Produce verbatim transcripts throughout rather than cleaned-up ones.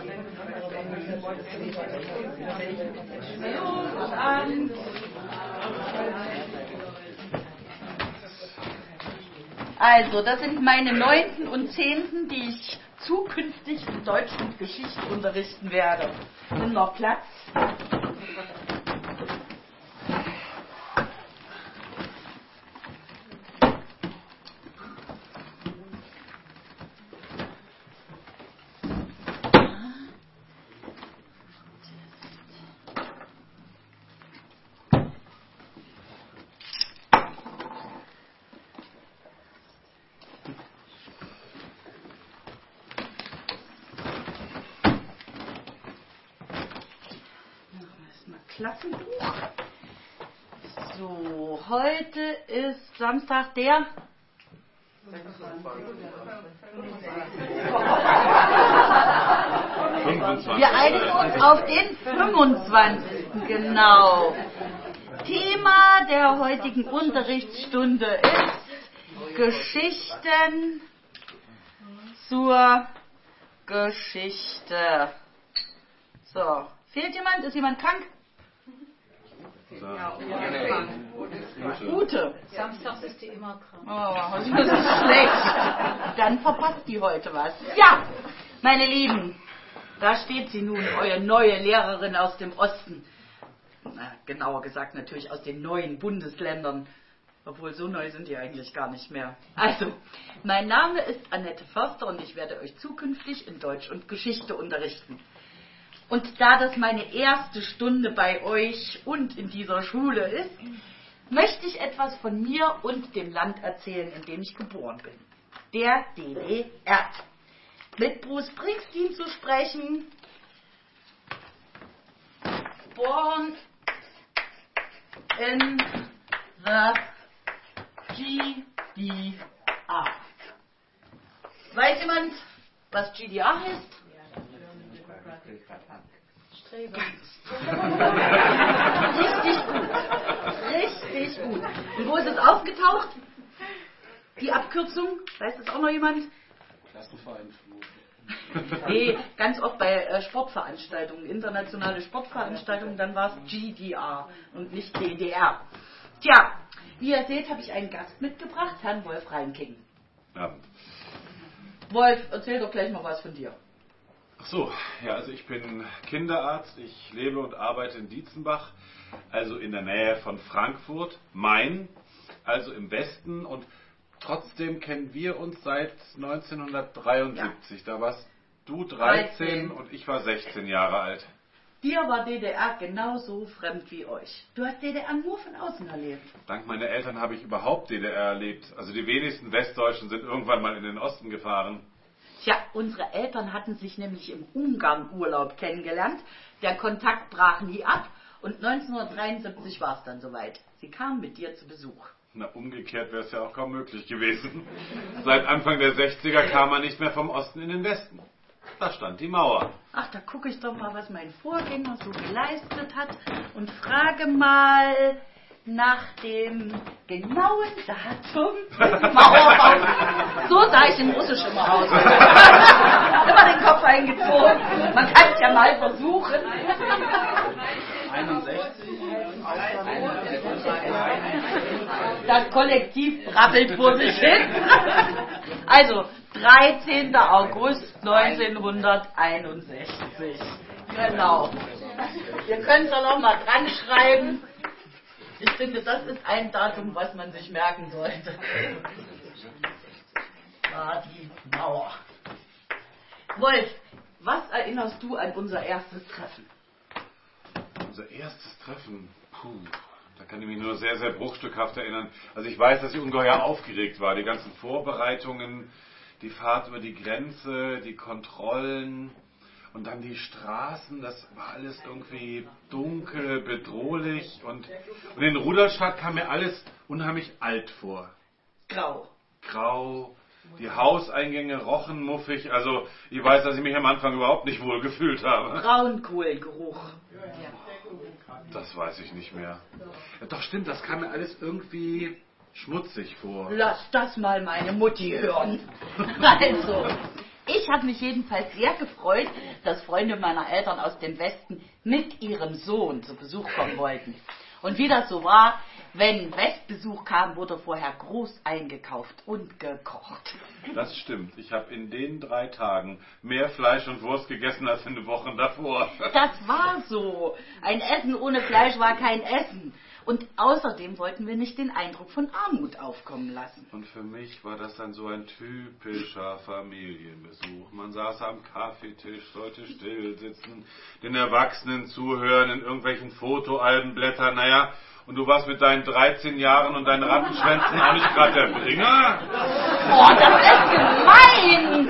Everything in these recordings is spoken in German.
guten Abend. Also, das sind meine Neunten und Zehnten, die ich zukünftig in Deutsch und Geschichte unterrichten werde. Nimm noch Platz. Klassenbuch. So, heute ist Samstag der fünfundzwanzigste. Wir einigen uns auf den fünfundzwanzigsten Genau. Thema der heutigen Unterrichtsstunde ist Geschichten zur Geschichte. So, fehlt jemand? Ist jemand krank? Ja, Ute. Samstags ist die immer krank. Oh, das ist schlecht. Dann verpasst die heute was. Ja, meine Lieben, da steht sie nun, eure neue Lehrerin aus dem Osten. Na, genauer gesagt natürlich aus den neuen Bundesländern. Obwohl, so neu sind die eigentlich gar nicht mehr. Also, mein Name ist Annette Förster und ich werde euch zukünftig in Deutsch und Geschichte unterrichten. Und da das meine erste Stunde bei euch und in dieser Schule ist, möchte ich etwas von mir und dem Land erzählen, in dem ich geboren bin. Der D D R. Mit Bruce Springsteen zu sprechen. Born in the G D R. Weiß jemand, was G D R heißt? Streber. Richtig gut. Richtig gut. Und wo ist es aufgetaucht? Die Abkürzung? Weiß das auch noch jemand? Klassenverein. Nee, ganz oft bei äh, Sportveranstaltungen, internationale Sportveranstaltungen, dann war es G D R und nicht D D R. Tja, wie ihr seht, habe ich einen Gast mitgebracht, Herrn Wolf Reinking. Ja. Wolf, erzähl doch gleich mal was von dir. Ach so, ja, also ich bin Kinderarzt, ich lebe und arbeite in Dietzenbach, also in der Nähe von Frankfurt, Main, also im Westen, und trotzdem kennen wir uns seit neunzehnhundertdreiundsiebzig. Ja. Da warst du dreizehn, dreizehn und ich war sechzehn Jahre alt. Dir war D D R genauso fremd wie euch. Du hast D D R nur von außen erlebt. Dank meiner Eltern habe ich überhaupt D D R erlebt. Also die wenigsten Westdeutschen sind irgendwann mal in den Osten gefahren. Tja, unsere Eltern hatten sich nämlich im Ungarn-Urlaub kennengelernt. Der Kontakt brach nie ab und neunzehnhundertdreiundsiebzig war es dann soweit. Sie kamen mit dir zu Besuch. Na, umgekehrt wäre es ja auch kaum möglich gewesen. Seit Anfang der sechziger kam man nicht mehr vom Osten in den Westen. Da stand die Mauer. Ach, da gucke ich doch mal, was mein Vorgänger so geleistet hat und frage mal nach dem genauen Datum des Mauerbaus. So sah ich in Russisch immer aus. Immer den Kopf eingezogen. Man kann es ja mal versuchen. einundsechzig. Das Kollektiv brabbelt vor sich hin. Also, dreizehnten August neunzehnhunderteinundsechzig. Genau. Ihr könnt es auch noch mal dran schreiben. Ich finde, das ist ein Datum, was man sich merken sollte. War die Mauer. Wolf, was erinnerst du an unser erstes Treffen? Unser erstes Treffen? Puh, da kann ich mich nur sehr, sehr bruchstückhaft erinnern. Also ich weiß, dass ich ungeheuer aufgeregt war. Die ganzen Vorbereitungen, die Fahrt über die Grenze, die Kontrollen und dann die Straßen, das war alles irgendwie dunkel, bedrohlich und, und in Rudolstadt kam mir alles unheimlich alt vor. Grau. Grau, die Hauseingänge rochen muffig, also ich weiß, dass ich mich am Anfang überhaupt nicht wohl gefühlt habe. Braunkohlgeruch. Das weiß ich nicht mehr. Ja, doch stimmt, das kam mir alles irgendwie schmutzig vor. Lass das mal meine Mutti hören. Also, Ich habe mich jedenfalls sehr gefreut, dass Freunde meiner Eltern aus dem Westen mit ihrem Sohn zu Besuch kommen wollten. Und wie das so war, wenn Westbesuch kam, wurde vorher groß eingekauft und gekocht. Das stimmt. Ich habe in den drei Tagen mehr Fleisch und Wurst gegessen als in den Wochen davor. Das war so. Ein Essen ohne Fleisch war kein Essen. Und außerdem wollten wir nicht den Eindruck von Armut aufkommen lassen. Und für mich war das dann so ein typischer Familienbesuch. Man saß am Kaffeetisch, sollte still sitzen, den Erwachsenen zuhören, in irgendwelchen Fotoalben blättern. Naja, und du warst mit deinen dreizehn Jahren und deinen Rattenschwänzen auch nicht gerade der Bringer? Oh, das ist gemein!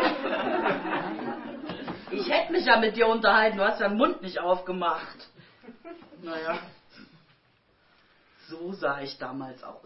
Ich hätte mich ja mit dir unterhalten, du hast ja den Mund nicht aufgemacht. Naja. So sah ich damals aus.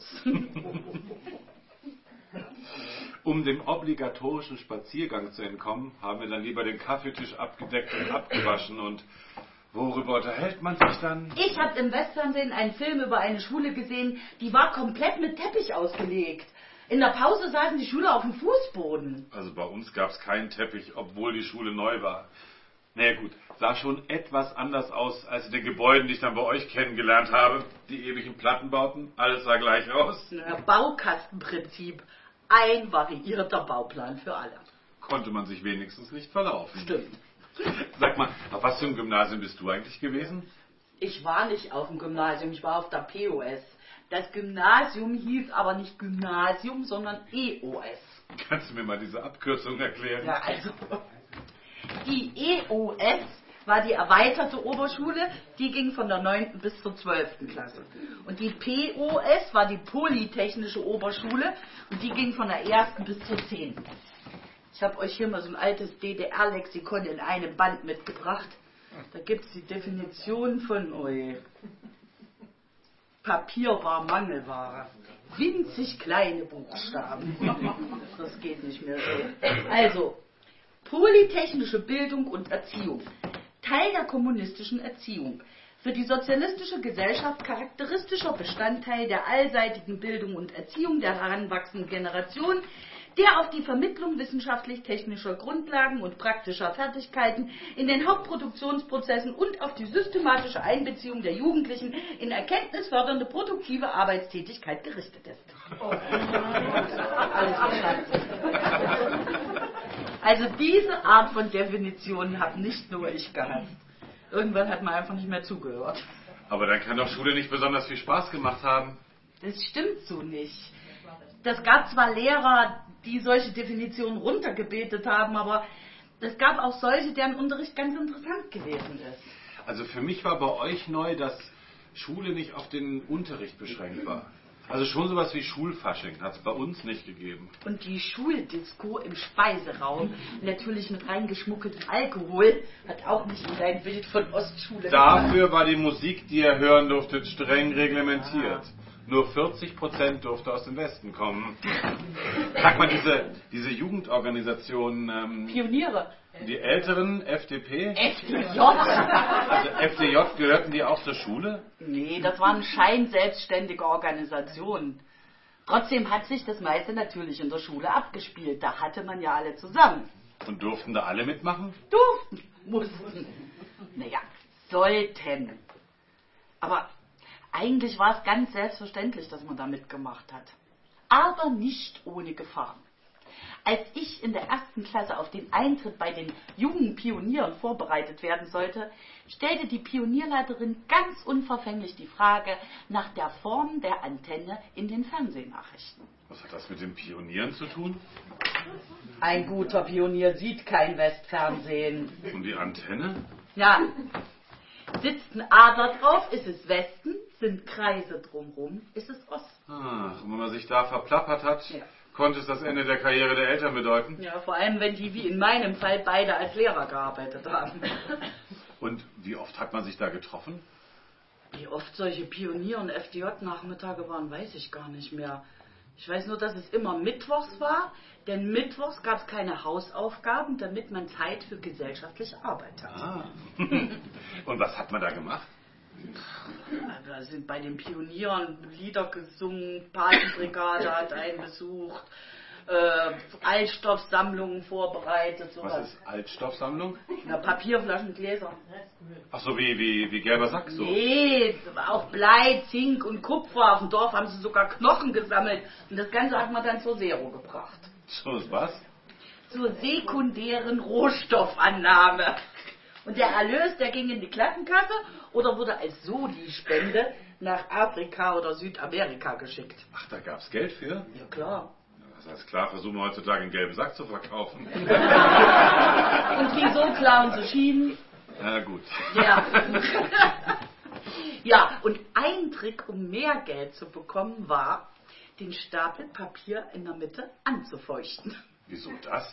Um dem obligatorischen Spaziergang zu entkommen, haben wir dann lieber den Kaffeetisch abgedeckt und abgewaschen. Und worüber unterhält man sich dann? Ich habe im Westfernsehen einen Film über eine Schule gesehen, die war komplett mit Teppich ausgelegt. In der Pause saßen die Schüler auf dem Fußboden. Also bei uns gab es keinen Teppich, obwohl die Schule neu war. Naja gut, sah schon etwas anders aus als in den Gebäuden, die ich dann bei euch kennengelernt habe. Die ewigen Plattenbauten, alles sah gleich aus. Na, Baukastenprinzip, ein variierter Bauplan für alle. Konnte man sich wenigstens nicht verlaufen. Stimmt. Sag mal, auf was für einem Gymnasium bist du eigentlich gewesen? Ich war nicht auf dem Gymnasium, ich war auf der P O S. Das Gymnasium hieß aber nicht Gymnasium, sondern E O S. Kannst du mir mal diese Abkürzung erklären? Ja, also... Die E O S war die erweiterte Oberschule, die ging von der neunten bis zur zwölften Klasse. Und die P O S war die Polytechnische Oberschule und die ging von der ersten bis zur zehnten. Ich habe euch hier mal so ein altes D D R-Lexikon in einem Band mitgebracht. Da gibt es die Definition von oi, Papier war Mangelware. Winzig kleine Buchstaben. Das geht nicht mehr so. Also, polytechnische Bildung und Erziehung. Teil der kommunistischen Erziehung. Für die sozialistische Gesellschaft charakteristischer Bestandteil der allseitigen Bildung und Erziehung der heranwachsenden Generation, der auf die Vermittlung wissenschaftlich-technischer Grundlagen und praktischer Fertigkeiten in den Hauptproduktionsprozessen und auf die systematische Einbeziehung der Jugendlichen in erkenntnisfördernde produktive Arbeitstätigkeit gerichtet ist. Oh. Alles verstanden. Also diese Art von Definitionen habe nicht nur ich gehasst. Irgendwann hat man einfach nicht mehr zugehört. Aber dann kann doch Schule nicht besonders viel Spaß gemacht haben. Das stimmt so nicht. Das gab zwar Lehrer, die solche Definitionen runtergebetet haben, aber es gab auch solche, deren Unterricht ganz interessant gewesen ist. Also für mich war bei euch neu, dass Schule nicht auf den Unterricht beschränkt war. Also schon sowas wie Schulfasching hat es bei uns nicht gegeben. Und die Schuldisco im Speiseraum, natürlich mit reingeschmuggeltem Alkohol, hat auch nicht in dein Bild von Ostschule Dafür gemacht. War die Musik, die ihr hören durftet, streng reglementiert. Ah. Nur vierzig Prozent durfte aus dem Westen kommen. Sag mal, diese, diese Jugendorganisation... Ähm, Pioniere. Die älteren F D P? F D J? Also F D J, gehörten die auch zur Schule? Nee, das waren scheinselbstständige Organisationen. Trotzdem hat sich das meiste natürlich in der Schule abgespielt. Da hatte man ja alle zusammen. Und durften da alle mitmachen? Durften, mussten. Naja, sollten. Aber eigentlich war es ganz selbstverständlich, dass man da mitgemacht hat. Aber nicht ohne Gefahren. Als ich in der ersten Klasse auf den Eintritt bei den jungen Pionieren vorbereitet werden sollte, stellte die Pionierleiterin ganz unverfänglich die Frage nach der Form der Antenne in den Fernsehnachrichten. Was hat das mit den Pionieren zu tun? Ein guter Pionier sieht kein Westfernsehen. Und die Antenne? Ja, sitzt ein Adler drauf, ist es Westen, sind Kreise drumherum, ist es Osten. Ach, und wenn man sich da verplappert hat... Ja. Konnte es das Ende der Karriere der Eltern bedeuten? Ja, vor allem, wenn die wie in meinem Fall beide als Lehrer gearbeitet haben. Und wie oft hat man sich da getroffen? Wie oft solche Pionier- und F D J-Nachmittage waren, weiß ich gar nicht mehr. Ich weiß nur, dass es immer mittwochs war, denn mittwochs gab es keine Hausaufgaben, damit man Zeit für gesellschaftliche Arbeit hat. Ah. Und was hat man da gemacht? Da sind bei den Pionieren Lieder gesungen, Patenbrigade hat einen besucht, äh, Altstoffsammlungen vorbereitet. Sowas. Was ist Altstoffsammlung? Na, Papierflaschen, Gläser. Ach so, wie, wie, wie gelber Sack so? Nee, auch Blei, Zink und Kupfer. Auf dem Dorf haben sie sogar Knochen gesammelt. Und das Ganze hat man dann zur Zero gebracht. So, was? Zur sekundären Rohstoffannahme. Und der Erlös, der ging in die Klassenkasse oder wurde als Soli-Spende nach Afrika oder Südamerika geschickt. Ach, da gab's Geld für? Ja, klar. Das heißt, klar, versuchen wir heutzutage einen gelben Sack zu verkaufen. Und wieso klauen sie Schienen? Na gut. Ja. Ja, und ein Trick, um mehr Geld zu bekommen, war, den Stapel Papier in der Mitte anzufeuchten. Wieso das?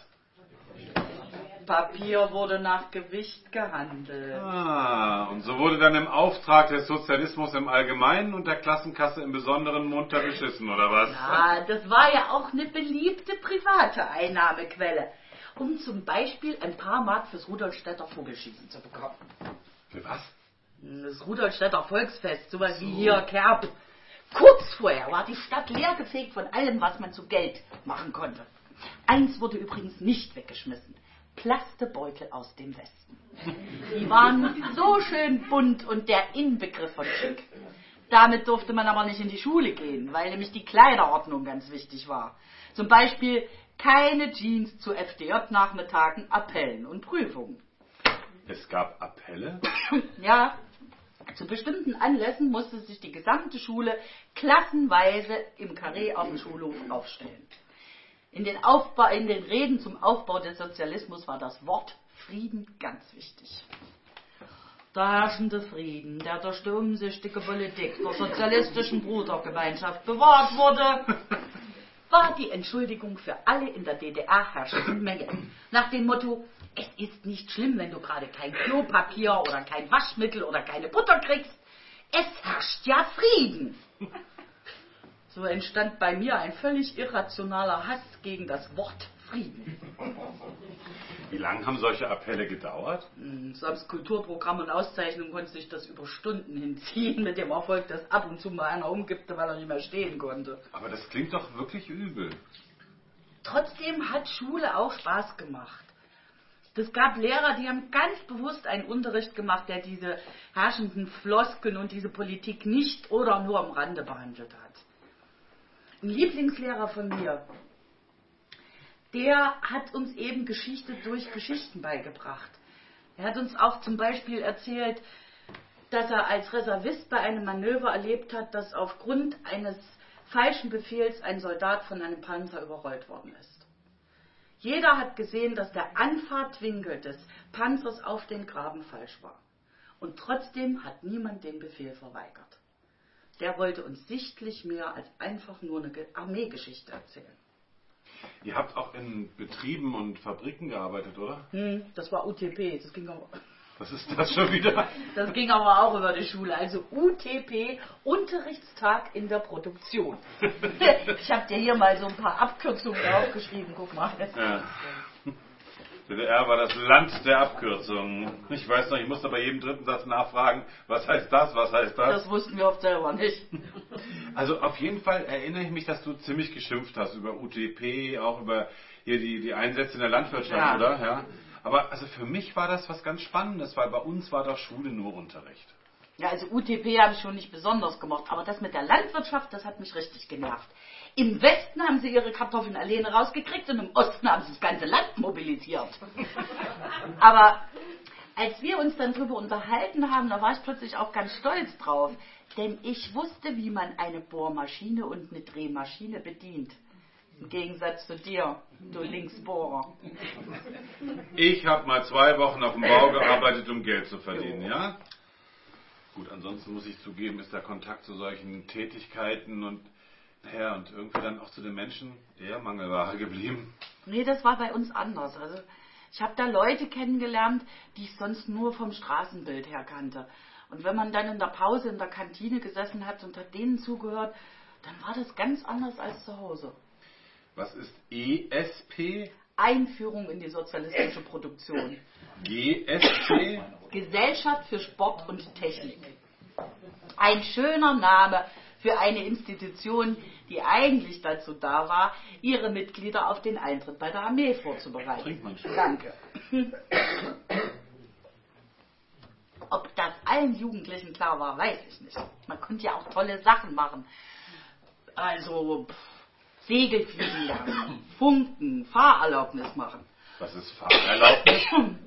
Papier wurde nach Gewicht gehandelt. Ah, und so wurde dann im Auftrag des Sozialismus im Allgemeinen und der Klassenkasse im Besonderen munter beschissen, oder was? Ja, das war ja auch eine beliebte private Einnahmequelle, um zum Beispiel ein paar Mark fürs Rudolstädter Vogelschießen zu bekommen. Für was? Das Rudolstädter Volksfest, sowas so. Wie hier Kerb. Kurz vorher war die Stadt leergefegt von allem, was man zu Geld machen konnte. Eins wurde übrigens nicht weggeschmissen. Plastebeutel aus dem Westen. Die waren so schön bunt und der Inbegriff von schick. Damit durfte man aber nicht in die Schule gehen, weil nämlich die Kleiderordnung ganz wichtig war. Zum Beispiel keine Jeans zu F D J-Nachmittagen, Appellen und Prüfungen. Es gab Appelle? Ja, zu bestimmten Anlässen musste sich die gesamte Schule klassenweise im Karree auf dem Schulhof aufstellen. In den, Aufbau, in den Reden zum Aufbau des Sozialismus war das Wort Frieden ganz wichtig. Der herrschende Frieden, der durch die umsichtige Politik der sozialistischen Brudergemeinschaft bewahrt wurde, war die Entschuldigung für alle in der D D R herrschenden Mängel. Nach dem Motto, es ist nicht schlimm, wenn du gerade kein Klopapier oder kein Waschmittel oder keine Butter kriegst. Es herrscht ja Frieden. So entstand bei mir ein völlig irrationaler Hass gegen das Wort Frieden. Wie lange haben solche Appelle gedauert? Samt Kulturprogramm und Auszeichnung konnte sich das über Stunden hinziehen, mit dem Erfolg, dass ab und zu mal einer umkippte, weil er nicht mehr stehen konnte. Aber das klingt doch wirklich übel. Trotzdem hat Schule auch Spaß gemacht. Es gab Lehrer, die haben ganz bewusst einen Unterricht gemacht, der diese herrschenden Floskeln und diese Politik nicht oder nur am Rande behandelt hat. Ein Lieblingslehrer von mir, der hat uns eben Geschichte durch Geschichten beigebracht. Er hat uns auch zum Beispiel erzählt, dass er als Reservist bei einem Manöver erlebt hat, dass aufgrund eines falschen Befehls ein Soldat von einem Panzer überrollt worden ist. Jeder hat gesehen, dass der Anfahrtwinkel des Panzers auf den Graben falsch war. Und trotzdem hat niemand den Befehl verweigert. Der wollte uns sichtlich mehr als einfach nur eine Armeegeschichte erzählen. Ihr habt auch in Betrieben und Fabriken gearbeitet, oder? Hm, das war U T P. Das ging aber, Was ist das schon wieder? Das ging aber auch über die Schule. Also U T P, Unterrichtstag in der Produktion. Ich habe dir hier mal so ein paar Abkürzungen aufgeschrieben. Guck mal. Ja. D D R war das Land der Abkürzungen. Ich weiß noch, ich musste bei jedem dritten Satz nachfragen, was heißt das, was heißt das? Das wussten wir oft selber nicht. Also auf jeden Fall erinnere ich mich, dass du ziemlich geschimpft hast über U T P, auch über hier die, die Einsätze in der Landwirtschaft, Ja. oder? Ja. Aber also für mich war das was ganz Spannendes, weil bei uns war doch Schule nur Unterricht. Ja, also U T P habe ich schon nicht besonders gemacht, aber das mit der Landwirtschaft, das hat mich richtig genervt. Im Westen haben sie ihre Kartoffeln alleine rausgekriegt und im Osten haben sie das ganze Land mobilisiert. Aber als wir uns dann drüber unterhalten haben, da war ich plötzlich auch ganz stolz drauf, denn ich wusste, wie man eine Bohrmaschine und eine Drehmaschine bedient. Im Gegensatz zu dir, du Linksbohrer. Ich habe mal zwei Wochen auf dem Bau gearbeitet, um Geld zu verdienen, ja? Gut, ansonsten muss ich zugeben, ist der Kontakt zu solchen Tätigkeiten und naja, und irgendwie dann auch zu den Menschen eher Mangelware geblieben. Nee, das war bei uns anders. Also ich habe da Leute kennengelernt, die ich sonst nur vom Straßenbild her kannte. Und wenn man dann in der Pause in der Kantine gesessen hat und hat denen zugehört, dann war das ganz anders als zu Hause. Was ist E S P? Einführung in die sozialistische Produktion. G S P? Gesellschaft für Sport und Technik. Ein schöner Name für eine Institution, die eigentlich dazu da war, ihre Mitglieder auf den Eintritt bei der Armee vorzubereiten. Trinkt man schon. Danke. Ob das allen Jugendlichen klar war, weiß ich nicht. Man konnte ja auch tolle Sachen machen. Also pff, Segelfliegen lernen, Funken, Fahrerlaubnis machen. Was ist Fahrerlaubnis?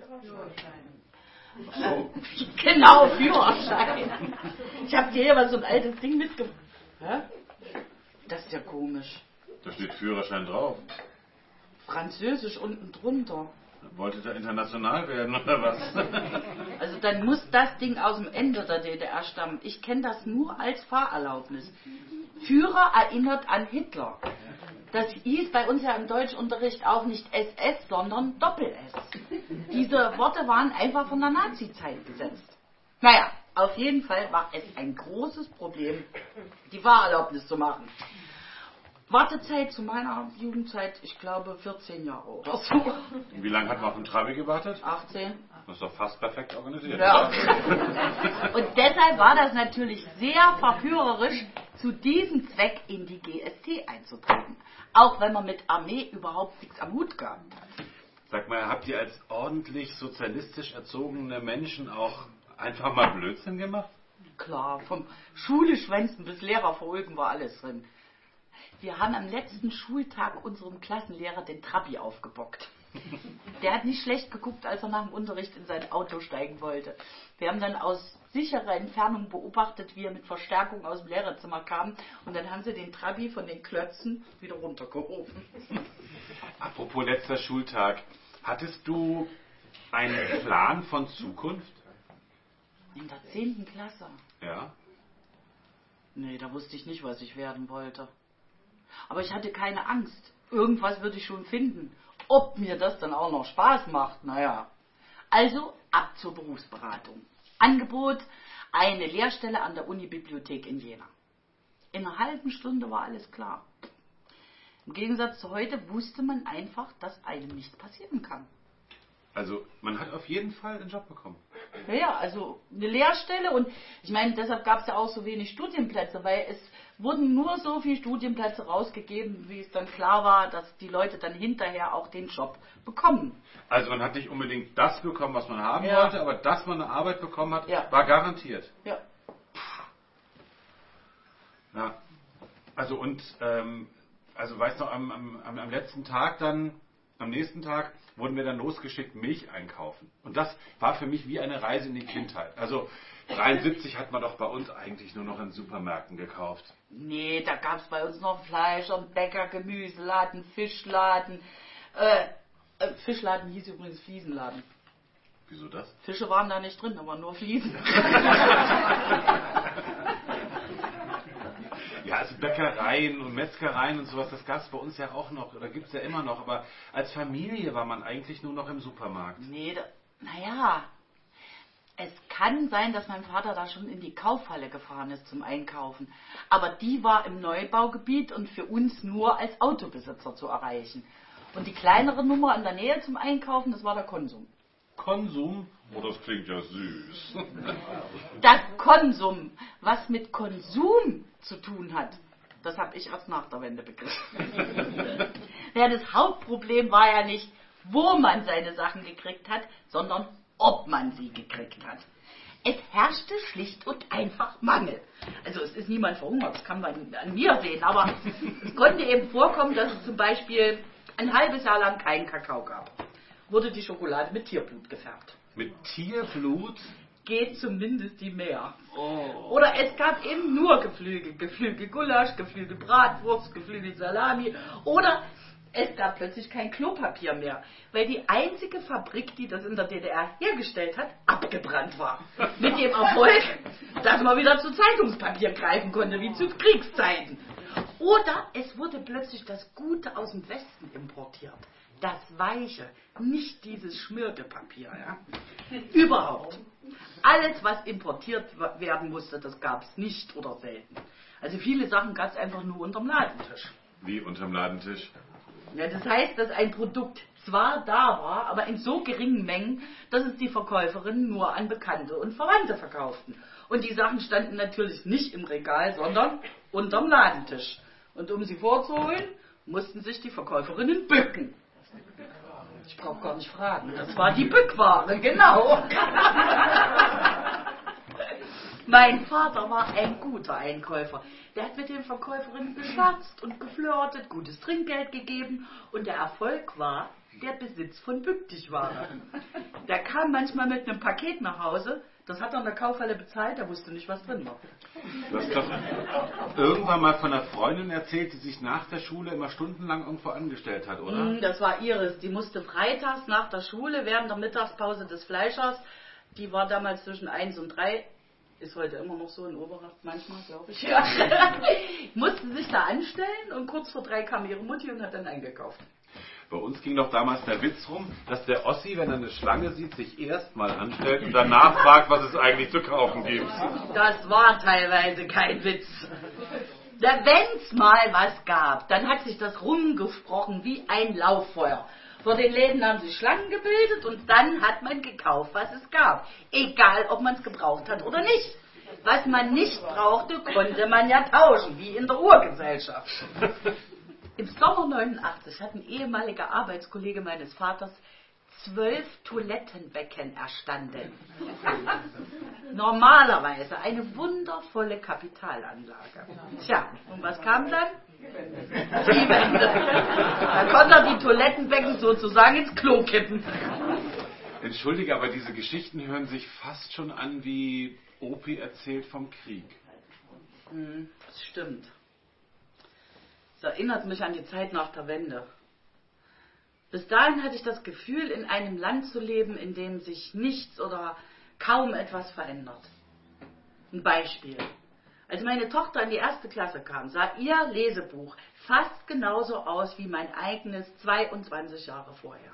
Ach so. Genau, Führerschein. Ich habe dir hier mal so ein altes Ding mitgebracht. Hä? Das ist ja komisch. Da steht Führerschein drauf. Französisch unten drunter. Wollte der international werden, oder was? Also dann muss das Ding aus dem Ende der D D R stammen. Ich kenne das nur als Fahrerlaubnis. Führer erinnert an Hitler. Das hieß bei uns ja im Deutschunterricht auch nicht S S, sondern Doppel-S. Diese Worte waren einfach von der Nazi-Zeit gesetzt. Naja, auf jeden Fall war es ein großes Problem, die Fahrerlaubnis zu machen. Wartezeit zu meiner Jugendzeit, ich glaube vierzehn Jahre oder so. Wie lange hat man auf den Trabi gewartet? achtzehn. Das ist doch fast perfekt organisiert, Ja. oder? Und deshalb war das natürlich sehr verführerisch, zu diesem Zweck in die G S T einzutreten. Auch wenn man mit Armee überhaupt nichts am Hut gab. Sag mal, habt ihr als ordentlich sozialistisch erzogene Menschen auch einfach mal Blödsinn gemacht? Klar, vom Schule-Schwänzen bis Lehrer verulgen war alles drin. Wir haben am letzten Schultag unserem Klassenlehrer den Trabi aufgebockt. Der hat nicht schlecht geguckt, als er nach dem Unterricht in sein Auto steigen wollte. Wir haben dann aus sicherer Entfernung beobachtet, wie er mit Verstärkung aus dem Lehrerzimmer kam. Und dann haben sie den Trabi von den Klötzen wieder runtergehoben. Apropos letzter Schultag. Hattest du einen Plan von Zukunft? In der zehnten Klasse? Ja. Nee, da wusste ich nicht, was ich werden wollte. Aber ich hatte keine Angst. Irgendwas würde ich schon finden. Ob mir das dann auch noch Spaß macht, naja. Also ab zur Berufsberatung. Angebot, eine Lehrstelle an der Unibibliothek in Jena. In einer halben Stunde war alles klar. Im Gegensatz zu heute wusste man einfach, dass einem nichts passieren kann. Also man hat auf jeden Fall einen Job bekommen. Ja, also eine Lehrstelle und ich meine, deshalb gab es ja auch so wenig Studienplätze, weil es wurden nur so viele Studienplätze rausgegeben, wie es dann klar war, dass die Leute dann hinterher auch den Job bekommen. Also man hat nicht unbedingt das bekommen, was man haben Ja. wollte, aber dass man eine Arbeit bekommen hat, Ja. war garantiert. Ja. Ja. Also und, ähm, also weißt du, am, am, am letzten Tag dann, am nächsten Tag wurden wir dann losgeschickt, Milch einkaufen. Und das war für mich wie eine Reise in die Kindheit. Also dreiundsiebzig hat man doch bei uns eigentlich nur noch in Supermärkten gekauft. Nee, da gab es bei uns noch Fleisch und Bäcker, Gemüseladen, Fischladen. Äh, äh, Fischladen hieß übrigens Fliesenladen. Wieso das? Fische waren da nicht drin, da waren nur Fliesen. Ja, also Bäckereien und Metzgereien und sowas, das gab es bei uns ja auch noch, oder gibt es ja immer noch, aber als Familie war man eigentlich nur noch im Supermarkt. Nee, da, naja, es kann sein, dass mein Vater da schon in die Kaufhalle gefahren ist zum Einkaufen. Aber die war im Neubaugebiet und für uns nur als Autobesitzer zu erreichen. Und die kleinere Nummer in der Nähe zum Einkaufen, das war der Konsum. Konsum? Oh, das klingt ja süß. Das Konsum, was mit Konsum zu tun hat, das habe ich erst nach der Wende begriffen. Ja, das Hauptproblem war ja nicht, wo man seine Sachen gekriegt hat, sondern ob man sie gekriegt hat. Es herrschte schlicht und einfach Mangel. Also es ist niemand verhungert, das kann man an mir sehen, aber es konnte eben vorkommen, dass es zum Beispiel ein halbes Jahr lang keinen Kakao gab. Wurde die Schokolade mit Tierblut gefärbt. Mit Tierblut? Geht zumindest die mehr. Oh. Oder es gab eben nur Geflügel. Geflügel Gulasch, Geflügel Bratwurst, Geflügel Salami. Oder es gab plötzlich kein Klopapier mehr, weil die einzige Fabrik, die das in der D D R hergestellt hat, abgebrannt war. Mit dem Erfolg, dass man wieder zu Zeitungspapier greifen konnte, wie zu Kriegszeiten. Oder es wurde plötzlich das Gute aus dem Westen importiert. Das Weiche, nicht dieses Schmirgelpapier. Ja? Überhaupt. Alles, was importiert werden musste, das gab es nicht oder selten. Also viele Sachen gab es einfach nur unterm Ladentisch. Wie unterm Ladentisch? Ja, das heißt, dass ein Produkt zwar da war, aber in so geringen Mengen, dass es die Verkäuferinnen nur an Bekannte und Verwandte verkauften. Und die Sachen standen natürlich nicht im Regal, sondern unterm Ladentisch. Und um sie vorzuholen, mussten sich die Verkäuferinnen bücken. Ich brauche gar nicht fragen, das war die Bückware, genau. Mein Vater war ein guter Einkäufer. Der hat mit den Verkäuferinnen gescherzt und geflirtet, gutes Trinkgeld gegeben und der Erfolg war der Besitz von Bückdichware. Der kam manchmal mit einem Paket nach Hause, das hat er in der Kaufhalle bezahlt, der wusste nicht, was drin war. Du hast doch irgendwann mal von einer Freundin erzählt, die sich nach der Schule immer stundenlang irgendwo angestellt hat, oder? Das war Iris, die musste freitags nach der Schule während der Mittagspause des Fleischers, die war damals zwischen eins und drei, ist heute immer noch so in Oberach manchmal, glaube ich, ja. Musste sich da anstellen und kurz vor drei kam ihre Mutti und hat dann eingekauft. Bei uns ging doch damals der Witz rum, dass der Ossi, wenn er eine Schlange sieht, sich erstmal anstellt und danach fragt, was es eigentlich zu kaufen gibt. Das war teilweise kein Witz. Wenn es mal was gab, dann hat sich das rumgesprochen wie ein Lauffeuer. Vor den Läden haben sich Schlangen gebildet und dann hat man gekauft, was es gab. Egal, ob man es gebraucht hat oder nicht. Was man nicht brauchte, konnte man ja tauschen, wie in der Urgesellschaft. Im Sommer neunundachtzig hat ein ehemaliger Arbeitskollege meines Vaters zwölf Toilettenbecken erstanden. Normalerweise eine wundervolle Kapitalanlage. Tja, und was kam dann? Die Wände. Da konnte er die Toilettenbecken sozusagen ins Klo kippen. Entschuldige, aber diese Geschichten hören sich fast schon an wie Opi erzählt vom Krieg. Hm, das stimmt. Das erinnert mich an die Zeit nach der Wende. Bis dahin hatte ich das Gefühl, in einem Land zu leben, in dem sich nichts oder kaum etwas verändert. Ein Beispiel. Als meine Tochter in die erste Klasse kam, sah ihr Lesebuch fast genauso aus wie mein eigenes zweiundzwanzig Jahre vorher.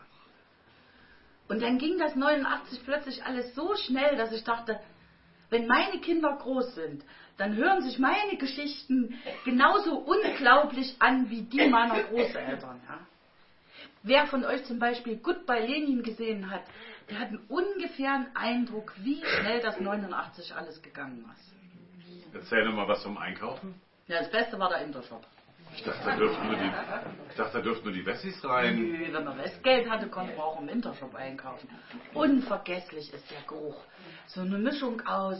Und dann ging das neunundachtzig plötzlich alles so schnell, dass ich dachte, wenn meine Kinder groß sind, dann hören sich meine Geschichten genauso unglaublich an wie die meiner Großeltern. Ja? Wer von euch zum Beispiel Goodbye Lenin gesehen hat, der hat einen ungefähren Eindruck, wie schnell das neunundachtzig alles gegangen ist. Erzähl doch mal was vom Einkaufen. Ja, das Beste war der Intershop. Ich dachte, da dürften nur die, ich dachte, da dürften nur die Wessis rein. Nö, wenn man Westgeld hatte, konnte man auch im Intershop einkaufen. Unvergesslich ist der Geruch. So eine Mischung aus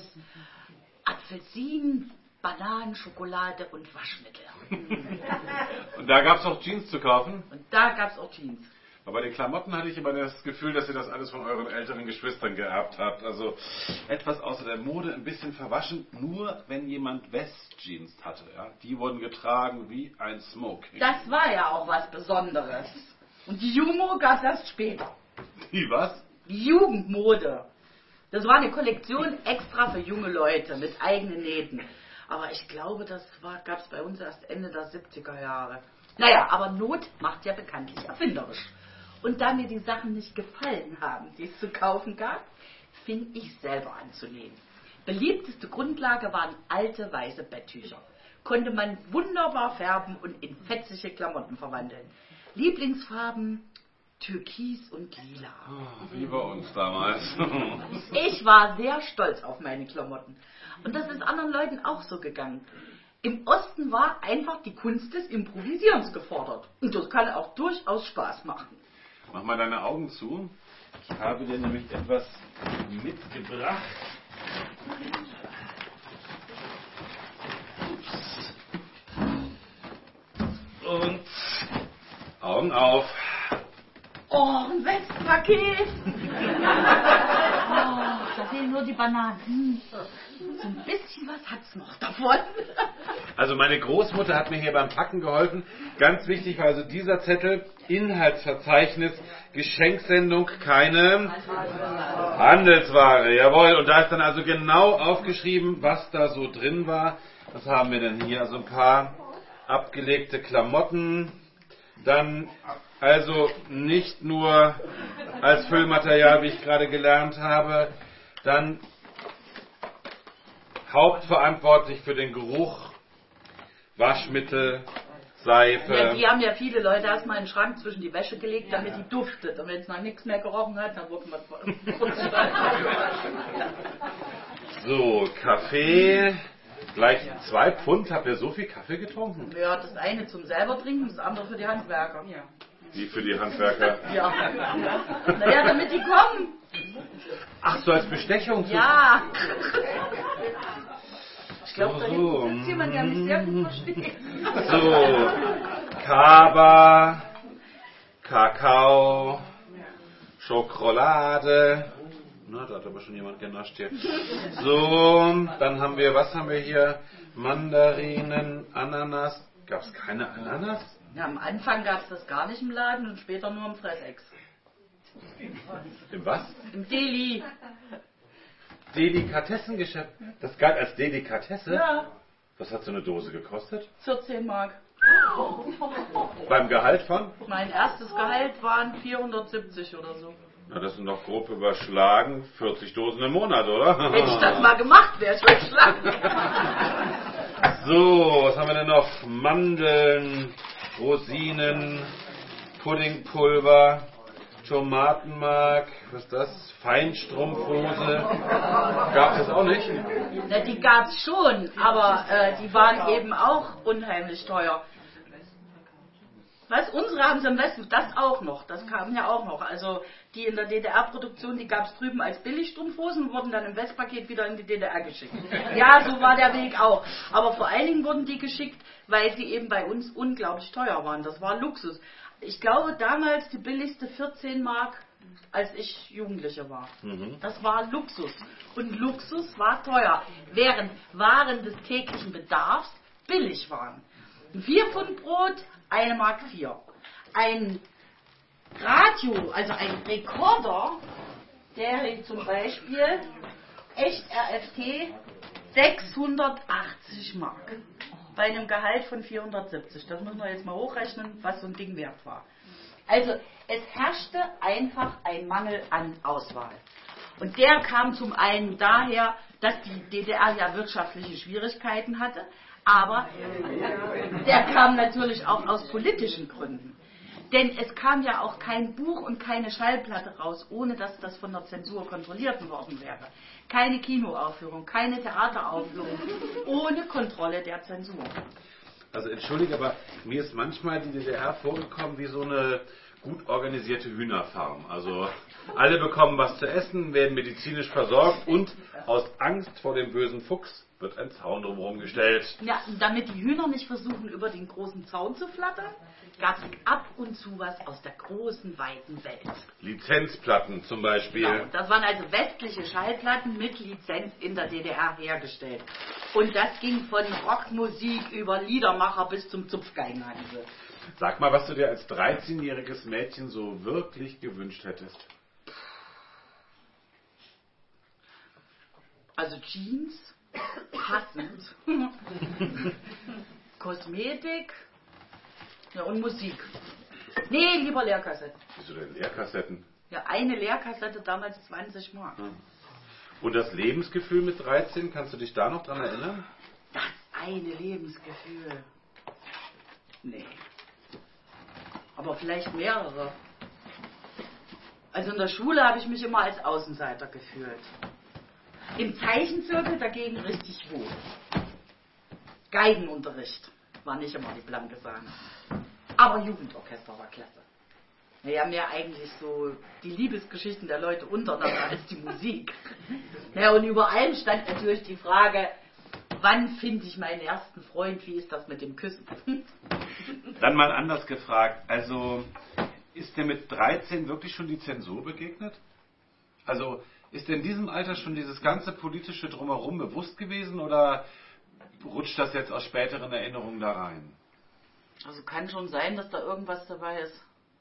Apfelsinen, Bananen, Schokolade und Waschmittel. Und da gab es auch Jeans zu kaufen? Und da gab es auch Jeans. Aber bei den Klamotten hatte ich immer das Gefühl, dass ihr das alles von euren älteren Geschwistern geerbt habt. Also etwas außer der Mode, ein bisschen verwaschen, nur wenn jemand Westjeans hatte. Ja? Die wurden getragen wie ein Smoking. Das war ja auch was Besonderes. Und die Jugendmode gab es erst später. Die was? Die Jugendmode. Das war eine Kollektion extra für junge Leute mit eigenen Nähten. Aber ich glaube, das gab es bei uns erst Ende der siebziger Jahre. Naja, aber Not macht ja bekanntlich erfinderisch. Und da mir die Sachen nicht gefallen haben, die es zu kaufen gab, fing ich selber an zu nähen. Beliebteste Grundlage waren alte weiße Betttücher. Konnte man wunderbar färben und in fetzige Klamotten verwandeln. Lieblingsfarben Türkis und Lila. Oh, wie bei uns damals. Ich war sehr stolz auf meine Klamotten. Und das ist anderen Leuten auch so gegangen. Im Osten war einfach die Kunst des Improvisierens gefordert. Und das kann auch durchaus Spaß machen. Mach mal deine Augen zu. Ich habe dir nämlich etwas mitgebracht. Und Augen auf. Oh, ein Westpaket. Oh, da fehlen nur die Bananen. Hm. So ein bisschen was hat's noch davon. Also meine Großmutter hat mir hier beim Packen geholfen. Ganz wichtig war also dieser Zettel, Inhaltsverzeichnis, Geschenksendung, keine Handelsware. Jawohl, und da ist dann also genau aufgeschrieben, was da so drin war. Was haben wir denn hier? Also ein paar abgelegte Klamotten. Dann also nicht nur als Füllmaterial, wie ich gerade gelernt habe. Dann hauptverantwortlich für den Geruch, Waschmittel, Seife. Ja, die haben ja viele Leute erstmal in den Schrank zwischen die Wäsche gelegt, damit die duftet. Und wenn es nach nichts mehr gerochen hat, dann wurde man voll. So, Kaffee. Gleich zwei Pfund. Habt ihr so viel Kaffee getrunken? Ja, das eine zum selber trinken, das andere für die Handwerker. Ja. Wie für die Handwerker? Ja. Naja, damit die kommen. Ach, so als Bestechung? Ja. Ich glaube, da so, hinten sitzt jemand, der mich sehr gut versteht. So, Kaba, Kakao, Schokolade. Na, da hat aber schon jemand genascht hier. So, dann haben wir, was haben wir hier? Mandarinen, Ananas. Gab es keine Ananas? Ja, am Anfang gab es das gar nicht im Laden und später nur im Fressex. Im was? Im Deli. Delikatessengeschäft. Das galt als Delikatesse? Ja. Was hat so eine Dose gekostet? vierzehn Mark. Beim Gehalt von? Mein erstes Gehalt waren vierhundertsiebzig oder so. Na, das sind doch grob überschlagen vierzig Dosen im Monat, oder? Hätte ich das mal gemacht, wäre ich verschlagen. So, was haben wir denn noch? Mandeln, Rosinen, Puddingpulver, Tomatenmark, was ist das? Feinstrumpfhose. Gab es auch nicht? Na, die gab es schon, aber äh, die waren eben auch unheimlich teuer. Was? Unsere haben sie im Westen, das auch noch, das kam ja auch noch. Also die in der D D R-Produktion, die gab es drüben als Billigstrumpfhosen und wurden dann im Westpaket wieder in die D D R geschickt. Ja, so war der Weg auch. Aber vor allen Dingen wurden die geschickt, weil sie eben bei uns unglaublich teuer waren. Das war Luxus. Ich glaube damals die billigste vierzehn Mark, als ich Jugendliche war. Mhm. Das war Luxus. Und Luxus war teuer, während Waren des täglichen Bedarfs billig waren. Vier Pfund Brot, eine Mark vier. Ein Radio, also ein Rekorder, der zum Beispiel echt R F T sechshundertachtzig Mark. Bei einem Gehalt von vierhundertsiebzig. Das müssen wir jetzt mal hochrechnen, was so ein Ding wert war. Also es herrschte einfach ein Mangel an Auswahl. Und der kam zum einen daher, dass die D D R ja wirtschaftliche Schwierigkeiten hatte, aber der kam natürlich auch aus politischen Gründen. Denn es kam ja auch kein Buch und keine Schallplatte raus, ohne dass das von der Zensur kontrolliert worden wäre. Keine Kinoaufführung, keine Theateraufführung, ohne Kontrolle der Zensur. Also entschuldige, aber mir ist manchmal die D D R vorgekommen wie so eine gut organisierte Hühnerfarm. Also alle bekommen was zu essen, werden medizinisch versorgt und aus Angst vor dem bösen Fuchs wird ein Zaun drumherum gestellt. Ja, damit die Hühner nicht versuchen, über den großen Zaun zu flattern, gab es ab und zu was aus der großen, weiten Welt. Lizenzplatten zum Beispiel. Genau, das waren also westliche Schallplatten mit Lizenz in der D D R hergestellt. Und das ging von Rockmusik über Liedermacher bis zum Zupfgeigenhandel. Sag mal, was du dir als dreizehnjähriges Mädchen so wirklich gewünscht hättest. Also Jeans, passend, Kosmetik, ja, und Musik. Nee, lieber Leerkassetten. Wieso denn Leerkassetten? Ja, eine Leerkassette damals zwanzig Mark. Hm. Und das Lebensgefühl mit dreizehn, kannst du dich da noch dran erinnern? Das eine Lebensgefühl. Nee. Aber vielleicht mehrere. Also in der Schule habe ich mich immer als Außenseiter gefühlt. Im Zeichenzirkel dagegen richtig wohl. Geigenunterricht war nicht immer die blanke Sahne. Aber Jugendorchester war klasse. Naja, mehr eigentlich so die Liebesgeschichten der Leute untereinander als die Musik. Naja, und über allem stand natürlich die Frage, wann finde ich meinen ersten Freund, wie ist das mit dem Küssen? Dann mal anders gefragt, also ist dir mit dreizehn wirklich schon die Zensur begegnet? Also ist dir in diesem Alter schon dieses ganze politische Drumherum bewusst gewesen oder rutscht das jetzt aus späteren Erinnerungen da rein? Also kann schon sein, dass da irgendwas dabei ist.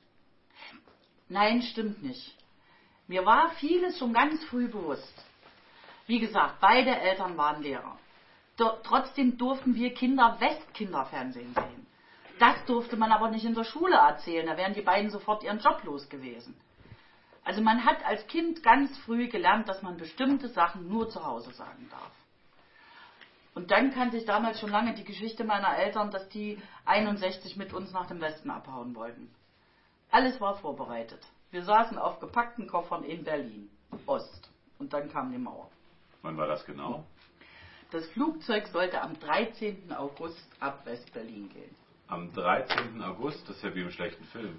Nein, stimmt nicht. Mir war vieles schon ganz früh bewusst. Wie gesagt, beide Eltern waren Lehrer. Do- trotzdem durften wir Kinder Westkinderfernsehen sehen. Das durfte man aber nicht in der Schule erzählen, da wären die beiden sofort ihren Job los gewesen. Also man hat als Kind ganz früh gelernt, dass man bestimmte Sachen nur zu Hause sagen darf. Und dann kannte ich damals schon lange die Geschichte meiner Eltern, dass die einundsechzig mit uns nach dem Westen abhauen wollten. Alles war vorbereitet. Wir saßen auf gepackten Koffern in Berlin, Ost. Und dann kam die Mauer. Wann war das genau? Das Flugzeug sollte am dreizehnten August ab West-Berlin gehen. Am dreizehnten August? Das ist ja wie im schlechten Film.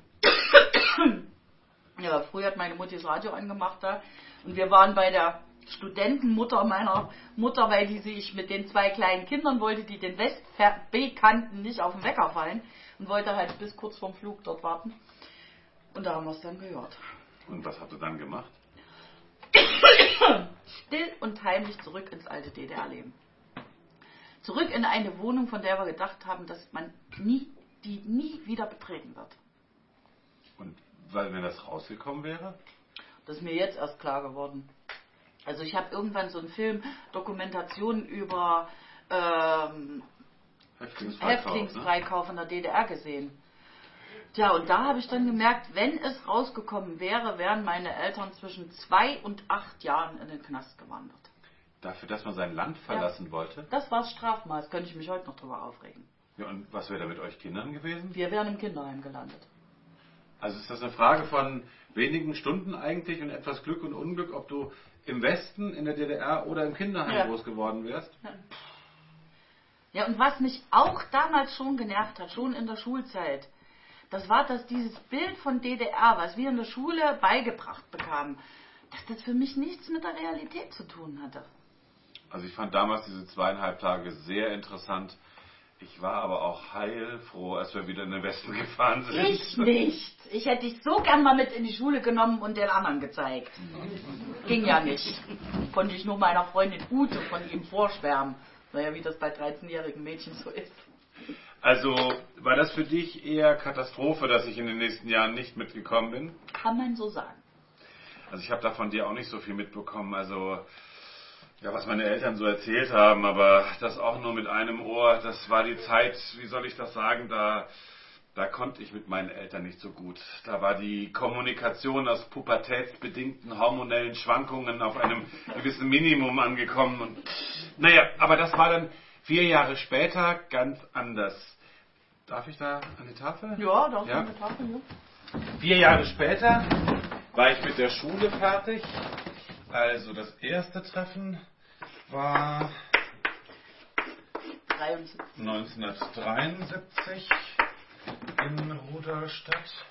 Ja, früher hat meine Mutti das Radio angemacht da. Und wir waren bei der Studentenmutter meiner Mutter, weil die sich mit den zwei kleinen Kindern wollte, die den West-B kannten, nicht auf den Wecker fallen. Und wollte halt bis kurz vorm Flug dort warten. Und da haben wir es dann gehört. Und was habt ihr dann gemacht? Still und heimlich zurück ins alte D D R-Leben. Zurück in eine Wohnung, von der wir gedacht haben, dass man nie, die nie wieder betreten wird. Und weil, wenn das rausgekommen wäre? Das ist mir jetzt erst klar geworden. Also ich habe irgendwann so einen Film, Dokumentation über ähm, Häftlingsfreikauf, Häftlingsfreikauf in der D D R gesehen. Tja, und da habe ich dann gemerkt, wenn es rausgekommen wäre, wären meine Eltern zwischen zwei und acht Jahren in den Knast gewandert. Dafür, dass man sein Land verlassen ja. wollte? Das war das Strafmaß, könnte ich mich heute noch drüber aufregen. Ja, und was wäre da mit euch Kindern gewesen? Wir wären im Kinderheim gelandet. Also ist das eine Frage von wenigen Stunden eigentlich und etwas Glück und Unglück, ob du im Westen, in der D D R oder im Kinderheim ja. groß geworden wärst? Ja. ja, und was mich auch damals schon genervt hat, schon in der Schulzeit, das war, dass dieses Bild von D D R, was wir in der Schule beigebracht bekamen, dass das für mich nichts mit der Realität zu tun hatte. Also ich fand damals diese zweieinhalb Tage sehr interessant. Ich war aber auch heilfroh, als wir wieder in den Westen gefahren sind. Ich nicht. Ich hätte dich so gern mal mit in die Schule genommen und den anderen gezeigt. Ging ja nicht. Konnte ich nur meiner Freundin Ute von ihm vorschwärmen. Naja, wie das bei dreizehnjährigen Mädchen so ist. Also war das für dich eher Katastrophe, dass ich in den nächsten Jahren nicht mitgekommen bin? Kann man so sagen. Also ich habe da von dir auch nicht so viel mitbekommen. Also ja, was meine Eltern so erzählt haben, aber das auch nur mit einem Ohr. Das war die Zeit, wie soll ich das sagen, da, da konnte ich mit meinen Eltern nicht so gut. Da war die Kommunikation aus pubertätsbedingten hormonellen Schwankungen auf einem gewissen Minimum angekommen. Und, naja, aber das war dann vier Jahre später ganz anders. Darf ich da an die Tafel? Ja, darf ja? ich an die Tafel, ja. Vier Jahre später war ich mit der Schule fertig. Also das erste Treffen war neunzehnhundertdreiundsiebzig in Rudolstadt.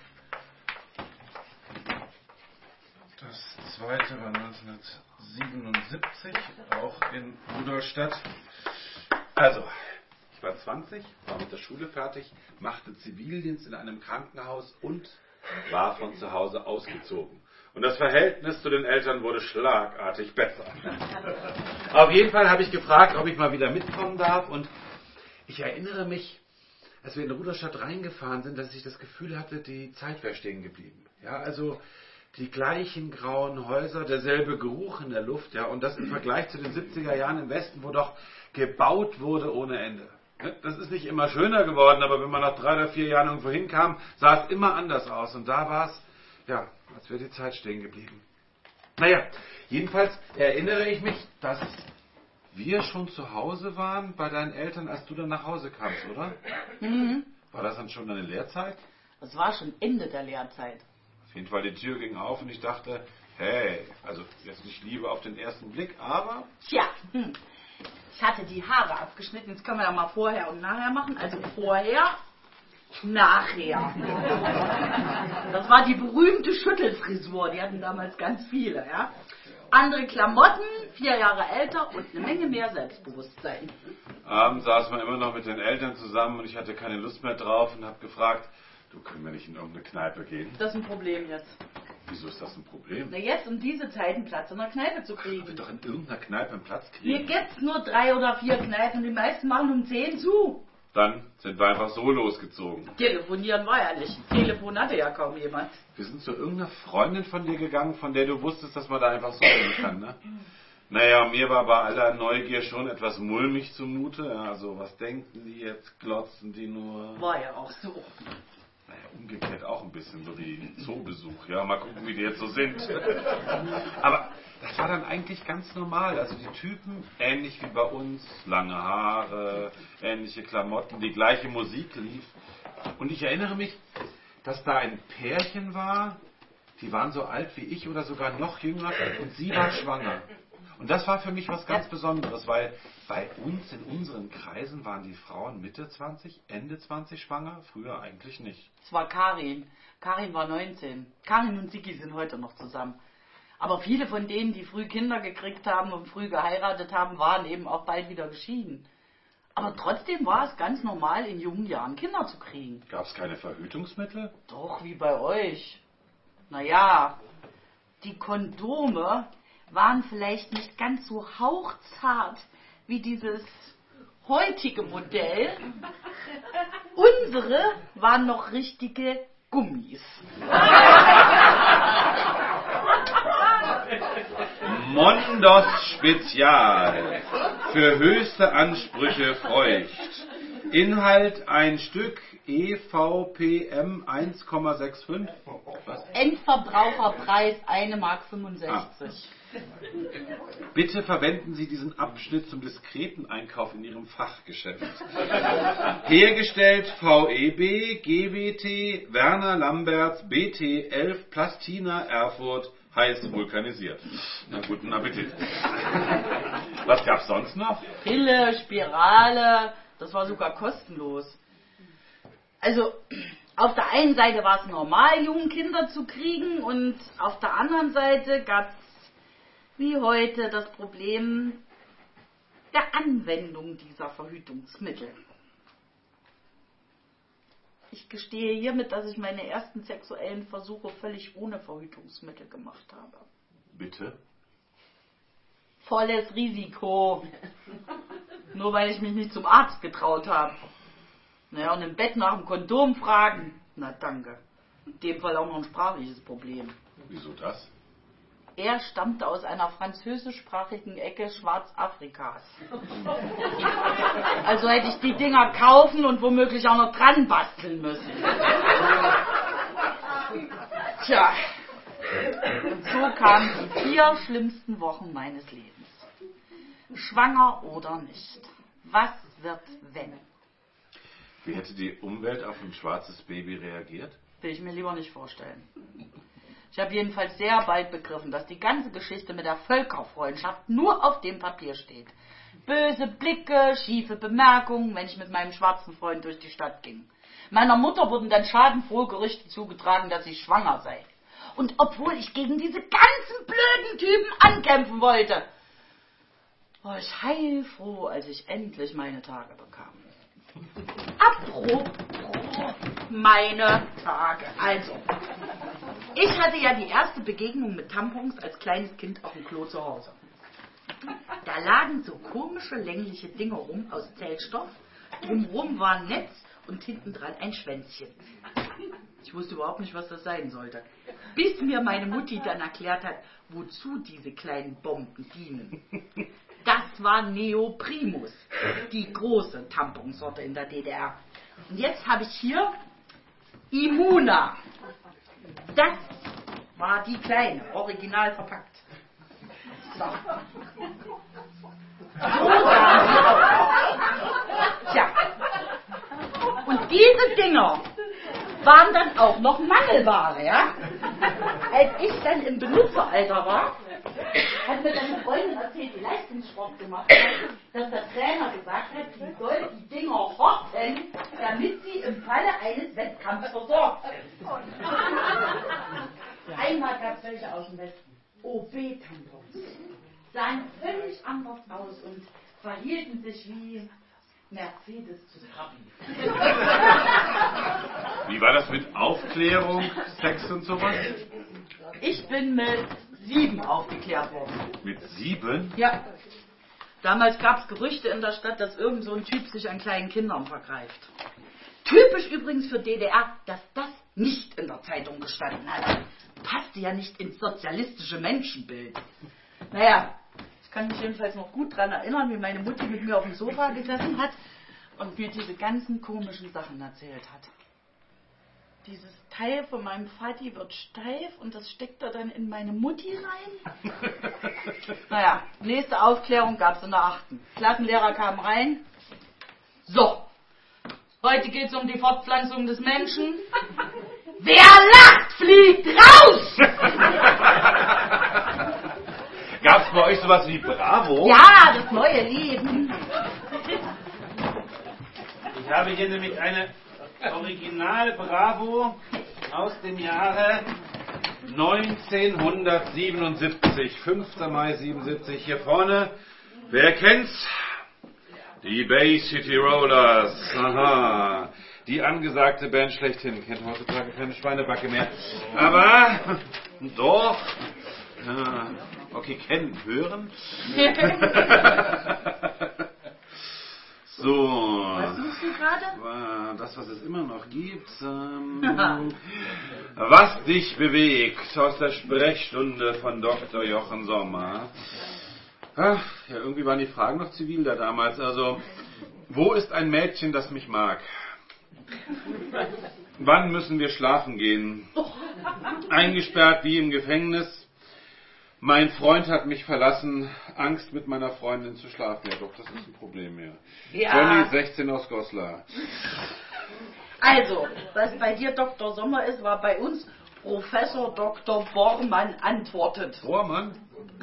Das zweite war neunzehnhundertsiebenundsiebzig, auch in Rudolstadt. Also, ich war zwanzig, war mit der Schule fertig, machte Zivildienst in einem Krankenhaus und war von zu Hause ausgezogen. Und das Verhältnis zu den Eltern wurde schlagartig besser. Auf jeden Fall habe ich gefragt, ob ich mal wieder mitkommen darf. Und ich erinnere mich, als wir in Rudolstadt reingefahren sind, dass ich das Gefühl hatte, die Zeit wäre stehen geblieben. Ja, also die gleichen grauen Häuser, derselbe Geruch in der Luft. Ja, und das im Vergleich zu den siebziger Jahren im Westen, wo doch gebaut wurde ohne Ende. Das ist nicht immer schöner geworden, aber wenn man nach drei oder vier Jahren irgendwo hinkam, sah es immer anders aus. Und da war es, ja, als wäre die Zeit stehen geblieben. Naja, jedenfalls erinnere ich mich, dass wir schon zu Hause waren bei deinen Eltern, als du dann nach Hause kamst, oder? Mhm. War das dann schon deine Lehrzeit? Das war schon Ende der Lehrzeit. Auf jeden Fall, die Tür ging auf und ich dachte, hey, also jetzt nicht Liebe auf den ersten Blick, aber... Tja, hm. Ich hatte die Haare abgeschnitten, jetzt können wir ja mal vorher und nachher machen. Also vorher, nachher. Das war die berühmte Schüttelfrisur, die hatten damals ganz viele, ja. Andere Klamotten, vier Jahre älter und eine Menge mehr Selbstbewusstsein. Abends saßen wir immer noch mit den Eltern zusammen und ich hatte keine Lust mehr drauf und habe gefragt, du, können wir nicht in irgendeine Kneipe gehen? Das ist ein Problem jetzt. Wieso ist das ein Problem? Na jetzt um diese Zeit einen Platz in der Kneipe zu kriegen. Wir doch in irgendeiner Kneipe einen Platz Hier kriegen. gibt's nur drei oder vier Kneipen, die meisten machen um zehn zu. Dann sind wir einfach so losgezogen. Telefonieren war ja nicht. Telefon hatte ja kaum jemand. Wir sind zu irgendeiner Freundin von dir gegangen, von der du wusstest, dass man da einfach so hin kann, ne? Naja, mir war bei aller Neugier schon etwas mulmig zumute. Ja, also, was denken die jetzt? Glotzen die nur? War ja auch so. Naja, umgekehrt auch ein bisschen, so wie Zoobesuch. Ja, mal gucken, wie die jetzt so sind. Aber das war dann eigentlich ganz normal. Also die Typen, ähnlich wie bei uns, lange Haare, ähnliche Klamotten, die gleiche Musik lief. Und ich erinnere mich, dass da ein Pärchen war, die waren so alt wie ich oder sogar noch jünger und sie war schwanger. Und das war für mich was ganz Besonderes, weil bei uns in unseren Kreisen waren die Frauen Mitte zwanzig, Ende zwanzig schwanger, früher eigentlich nicht. Es war Karin. Karin war neunzehn. Karin und Sigi sind heute noch zusammen. Aber viele von denen, die früh Kinder gekriegt haben und früh geheiratet haben, waren eben auch bald wieder geschieden. Aber trotzdem war es ganz normal, in jungen Jahren Kinder zu kriegen. Gab es keine Verhütungsmittel? Doch, wie bei euch. Naja, die Kondome waren vielleicht nicht ganz so hauchzart wie dieses heutige Modell. Unsere waren noch richtige Gummis. Mondos Spezial. Für höchste Ansprüche feucht. Inhalt ein Stück E V P M eins Komma fünfundsechzig. Was? Endverbraucherpreis eine Mark fünfundsechzig. Ah. Bitte verwenden Sie diesen Abschnitt zum diskreten Einkauf in Ihrem Fachgeschäft. Hergestellt V E B, G W T, Werner Lamberts, B T elf, Plastina, Erfurt, heiß vulkanisiert. Na, guten Appetit. Was gab's sonst noch? Pille, Spirale, das war sogar kostenlos. Also, auf der einen Seite war es normal, junge Kinder zu kriegen und auf der anderen Seite gab es wie heute das Problem der Anwendung dieser Verhütungsmittel. Ich gestehe hiermit, dass ich meine ersten sexuellen Versuche völlig ohne Verhütungsmittel gemacht habe. Bitte? Volles Risiko. Nur weil ich mich nicht zum Arzt getraut habe. Naja, und im Bett nach dem Kondom fragen. Na danke. In dem Fall auch noch ein sprachliches Problem. Wieso das? Er stammte aus einer französischsprachigen Ecke Schwarzafrikas. Also hätte ich die Dinger kaufen und womöglich auch noch dran basteln müssen. Tja, und so kamen die vier schlimmsten Wochen meines Lebens. Schwanger oder nicht? Was wird, wenn? Wie hätte die Umwelt auf ein schwarzes Baby reagiert? Will ich mir lieber nicht vorstellen. Ich habe jedenfalls sehr bald begriffen, dass die ganze Geschichte mit der Völkerfreundschaft nur auf dem Papier steht. Böse Blicke, schiefe Bemerkungen, wenn ich mit meinem schwarzen Freund durch die Stadt ging. Meiner Mutter wurden dann schadenfrohe Gerüchte zugetragen, dass sie schwanger sei. Und obwohl ich gegen diese ganzen blöden Typen ankämpfen wollte, war ich heilfroh, als ich endlich meine Tage bekam. Apropos meine Tage. Also, ich hatte ja die erste Begegnung mit Tampons als kleines Kind auf dem Klo zu Hause. Da lagen so komische längliche Dinge rum aus Zellstoff, drumherum war ein Netz und hinten dran ein Schwänzchen. Ich wusste überhaupt nicht, was das sein sollte. Bis mir meine Mutti dann erklärt hat, wozu diese kleinen Bomben dienen. Das war Neoprimus, die große Tamponsorte in der D D R. Und jetzt habe ich hier Immuna. Das war die kleine, original verpackt. So. So sahen sie aus. Tja. Und diese Dinger waren dann auch noch Mangelware, ja? Als ich dann im Benutzeralter war, hat mir deine Freundin erzählt, die Leistungssport gemacht hat, dass der Trainer gesagt hat, sie soll die Dinger horten, damit sie im Falle eines Wettkampfs versorgt sind. Einmal gab es welche aus dem Westen. O B-Tampons. Sahen völlig anders aus und verhielten sich wie Mercedes zu Trabi. Wie war das mit Aufklärung, Sex und sowas? Ich bin mit sieben aufgeklärt worden. Mit sieben? Ja. Damals gab es Gerüchte in der Stadt, dass irgend so ein Typ sich an kleinen Kindern vergreift. Typisch übrigens für D D R, dass das nicht in der Zeitung gestanden hat. Passte ja nicht ins sozialistische Menschenbild. Naja, ich kann mich jedenfalls noch gut daran erinnern, wie meine Mutti mit mir auf dem Sofa gesessen hat und mir diese ganzen komischen Sachen erzählt hat. dieses Teil von meinem Vati wird steif und das steckt da dann in meine Mutti rein. Naja, nächste Aufklärung gab es in der achten. Klassenlehrer kam rein. So, heute geht es um die Fortpflanzung des Menschen. Wer lacht, fliegt raus! Gab es bei euch sowas wie Bravo? Ja, das neue Leben. Ich habe hier nämlich eine Original Bravo aus dem Jahre neunzehnhundertsiebenundsiebzig, fünfter Mai siebenundsiebzig. Hier vorne, wer kennt's? Die Bay City Rollers. Aha. Die angesagte Band schlechthin. Kennt heutzutage keine Schweinebacke mehr. Aber doch. Ja. Okay, kennen, hören. So. Was suchst du gerade? Das, was es immer noch gibt. Ähm, was dich bewegt aus der Sprechstunde von Doktor Jochen Sommer. Ach, ja, irgendwie waren die Fragen noch zivil da damals. Also, wo ist ein Mädchen, das mich mag? Wann müssen wir schlafen gehen? Eingesperrt wie im Gefängnis. Mein Freund hat mich verlassen. Angst, mit meiner Freundin zu schlafen. Ja doch, das ist ein Problem, ja. Ja. Johnny, sechzehn aus Goslar. Also, was bei dir Doktor Sommer ist, war bei uns Professor Doktor Bormann antwortet. Bormann?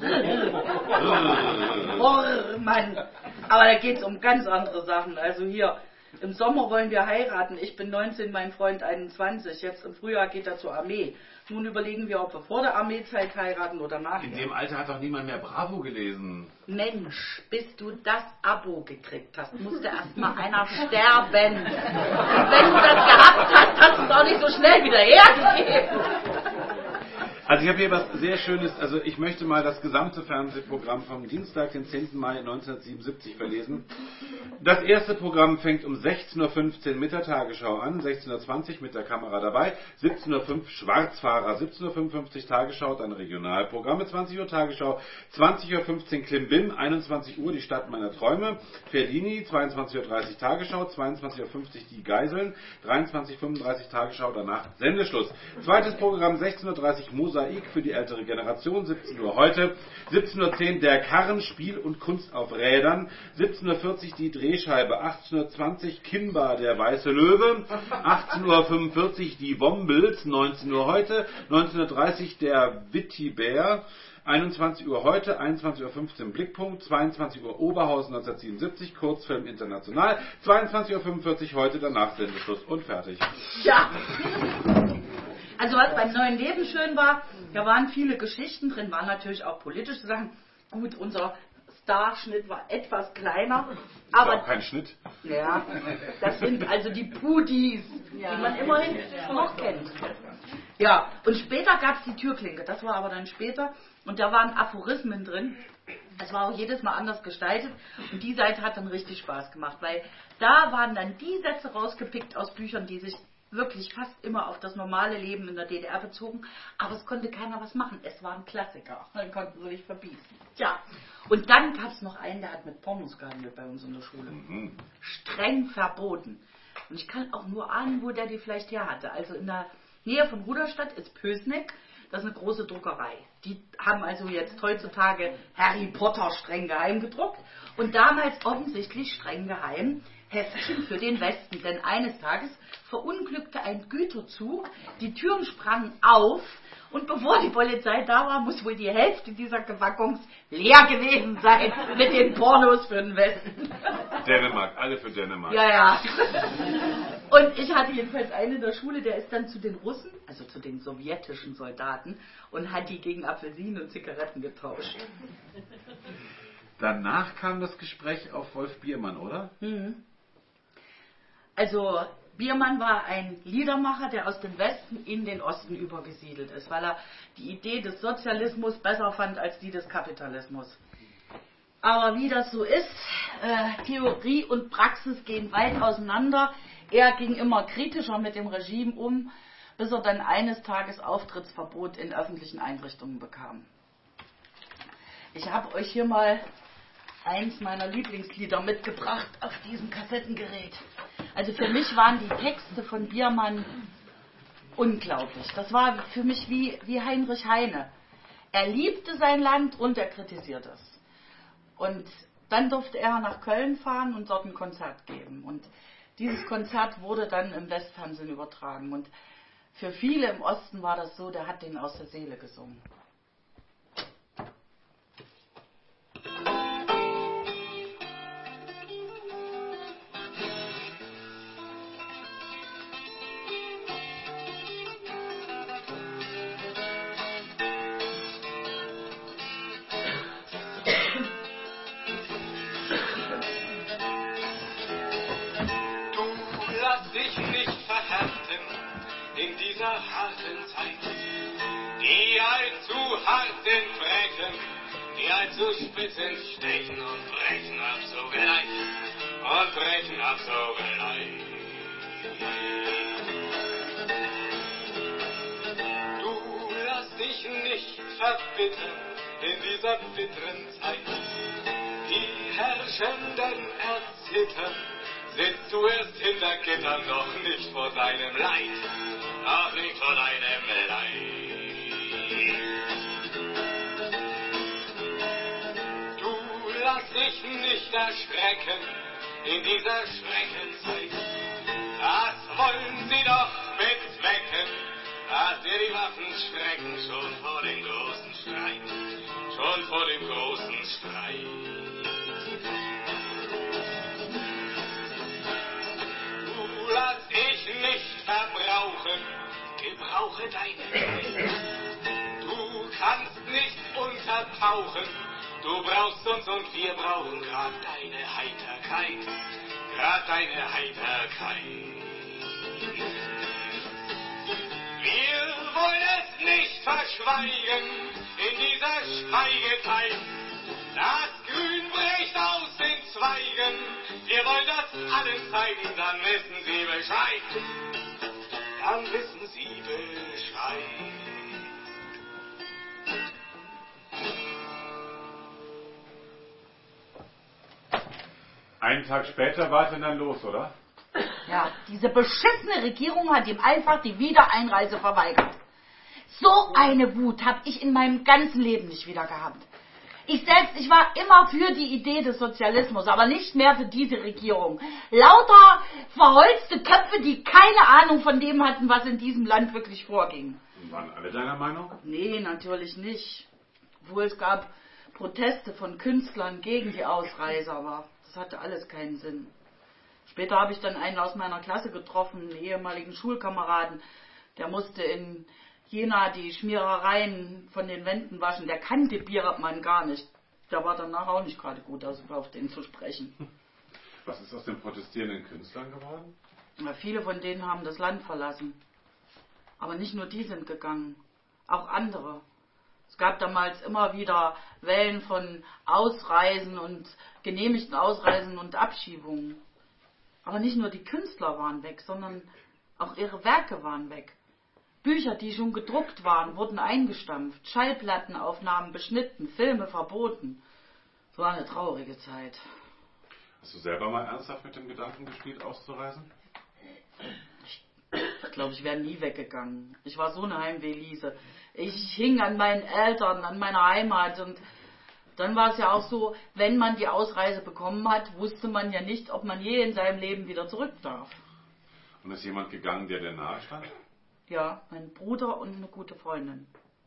Bormann. Aber da geht es um ganz andere Sachen. Also hier, im Sommer wollen wir heiraten. Ich bin neunzehn, mein Freund einundzwanzig. Jetzt im Frühjahr geht er zur Armee. Nun überlegen wir, ob wir vor der Armeezeit heiraten oder nachher. In dem Alter hat doch niemand mehr Bravo gelesen. Mensch, bis du das Abo gekriegt hast, musste erst mal einer sterben. Und wenn du das gehabt hast, hast du es auch nicht so schnell wieder hergegeben. Also ich habe hier was sehr Schönes, also ich möchte mal das gesamte Fernsehprogramm vom Dienstag, den zehnten Mai neunzehnhundertsiebenundsiebzig verlesen. Das erste Programm fängt um sechzehn Uhr fünfzehn mit der Tagesschau an, sechzehn Uhr zwanzig mit der Kamera dabei, siebzehn Uhr fünf Schwarzfahrer, siebzehn Uhr fünfundfünfzig Tagesschau, dann Regionalprogramme, zwanzig Uhr Tagesschau, zwanzig Uhr fünfzehn Klimbim, einundzwanzig Uhr die Stadt meiner Träume, Ferdini, zweiundzwanzig Uhr dreißig Tagesschau, zweiundzwanzig Uhr fünfzig die Geiseln, dreiundzwanzig Uhr fünfunddreißig Tagesschau, danach Sendeschluss. Zweites Programm sechzehn Uhr dreißig Mosaik für die ältere Generation, siebzehn Uhr heute, siebzehn Uhr zehn der Karren, Spiel und Kunst auf Rädern, siebzehn Uhr vierzig die Drehscheibe, achtzehn Uhr zwanzig Kimba, der weiße Löwe, achtzehn Uhr fünfundvierzig die Wombles, neunzehn Uhr heute, neunzehn Uhr dreißig der Wittibär, einundzwanzig Uhr heute, einundzwanzig Uhr fünfzehn Blickpunkt, zweiundzwanzig Uhr Oberhausen neunzehnhundertsiebenundsiebzig, Kurzfilm international, zweiundzwanzig Uhr fünfundvierzig heute, danach Sendeschluss und fertig. Ja. Also was beim neuen Leben schön war, da waren viele Geschichten drin, waren natürlich auch politische Sachen. Gut, unser Starschnitt war etwas kleiner, aber auch kein Schnitt. Ja, das sind also die Pudis, ja, die man immerhin noch kennt. Ja, und später gab es die Türklinke, das war aber dann später und da waren Aphorismen drin. Es war auch jedes Mal anders gestaltet und die Seite hat dann richtig Spaß gemacht, weil da waren dann die Sätze rausgepickt aus Büchern, die sich wirklich fast immer auf das normale Leben in der D D R bezogen, aber es konnte keiner was machen. Es waren Klassiker, dann konnten sie sich verbieten. Tja, und dann gab es noch einen, der hat mit Pornos gehandelt bei uns in der Schule. Mhm. Streng verboten. Und ich kann auch nur ahnen, wo der die vielleicht her hatte. Also in der Nähe von Ruderstadt ist Pößneck, das ist eine große Druckerei. Die haben also jetzt heutzutage Harry Potter streng geheim gedruckt und damals offensichtlich streng geheim Heftchen für den Westen, denn eines Tages verunglückte ein Güterzug, die Türen sprangen auf und bevor die Polizei da war, muss wohl die Hälfte dieser Waggons leer gewesen sein mit den Pornos für den Westen. Dänemark, alle für Dänemark. Ja, ja. Und ich hatte jedenfalls einen in der Schule, der ist dann zu den Russen, also zu den sowjetischen Soldaten, und hat die gegen Apfelsinen und Zigaretten getauscht. Danach kam das Gespräch auf Wolf Biermann, oder? Mhm. Also Biermann war ein Liedermacher, der aus dem Westen in den Osten übergesiedelt ist, weil er die Idee des Sozialismus besser fand als die des Kapitalismus. Aber wie das so ist, äh, Theorie und Praxis gehen weit auseinander. Er ging immer kritischer mit dem Regime um, bis er dann eines Tages Auftrittsverbot in öffentlichen Einrichtungen bekam. Ich habe euch hier mal eins meiner Lieblingslieder mitgebracht auf diesem Kassettengerät. Also für mich waren die Texte von Biermann unglaublich. Das war für mich wie, wie Heinrich Heine. Er liebte sein Land und er kritisierte es. Und dann durfte er nach Köln fahren und dort ein Konzert geben. Und dieses Konzert wurde dann im Westfernsehen übertragen. Und für viele im Osten war das so, der hat den aus der Seele gesungen. In dieser harten Zeit, die allzu harten Brechen, die allzu spitzen stechen und brechen ab so gleich, und brechen ab so gleich. Du lass dich nicht verbittern in dieser bitteren Zeit, die Herrschenden erzittern, sitzt du erst hinter Gittern, doch nicht vor deinem Leid. Auch nicht von einem Leid. Du lass dich nicht erschrecken in dieser Schreckenzeit. Das wollen sie doch bezwecken, dass dir die Waffen schrecken, schon vor dem großen Streit, schon vor dem großen Streit. Du lass dich nicht verbrauchen, gebrauche deine Geist. Du kannst nicht untertauchen, du brauchst uns und wir brauchen grad deine Heiterkeit, grad deine Heiterkeit. Wir wollen es nicht verschweigen in dieser Schweigezeit. Das Grün bricht aus den Zweigen, wir wollen das allen zeigen, dann wissen sie Bescheid. Dann wissen Sie Bescheid. Einen Tag später war es denn dann los, oder? Ja, diese beschissene Regierung hat ihm einfach die Wiedereinreise verweigert. So eine Wut habe ich in meinem ganzen Leben nicht wieder gehabt. Ich selbst, ich war immer für die Idee des Sozialismus, aber nicht mehr für diese Regierung. Lauter verholzte Köpfe, die keine Ahnung von dem hatten, was in diesem Land wirklich vorging. Und waren alle deiner Meinung? Nee, natürlich nicht. Obwohl es gab Proteste von Künstlern gegen die Ausreise, aber das hatte alles keinen Sinn. Später habe ich dann einen aus meiner Klasse getroffen, einen ehemaligen Schulkameraden, der musste in Jena die Schmierereien von den Wänden waschen. Der kannte Biermann gar nicht. Der war danach auch nicht gerade gut, also auf den zu sprechen. Was ist aus den protestierenden Künstlern geworden? Ja, viele von denen haben das Land verlassen. Aber nicht nur die sind gegangen, auch andere. Es gab damals immer wieder Wellen von Ausreisen und genehmigten Ausreisen und Abschiebungen. Aber nicht nur die Künstler waren weg, sondern auch ihre Werke waren weg. Bücher, die schon gedruckt waren, wurden eingestampft, Schallplattenaufnahmen beschnitten, Filme verboten. Es war eine traurige Zeit. Hast du selber mal ernsthaft mit dem Gedanken gespielt, auszureisen? Ich glaube, ich wäre nie weggegangen. Ich war so eine Heimweh-Liese. Ich hing an meinen Eltern, an meiner Heimat. Und dann war es ja auch so, wenn man die Ausreise bekommen hat, wusste man ja nicht, ob man je in seinem Leben wieder zurück darf. Und ist jemand gegangen, der dir nahe stand? Ja, mein Bruder und eine gute Freundin.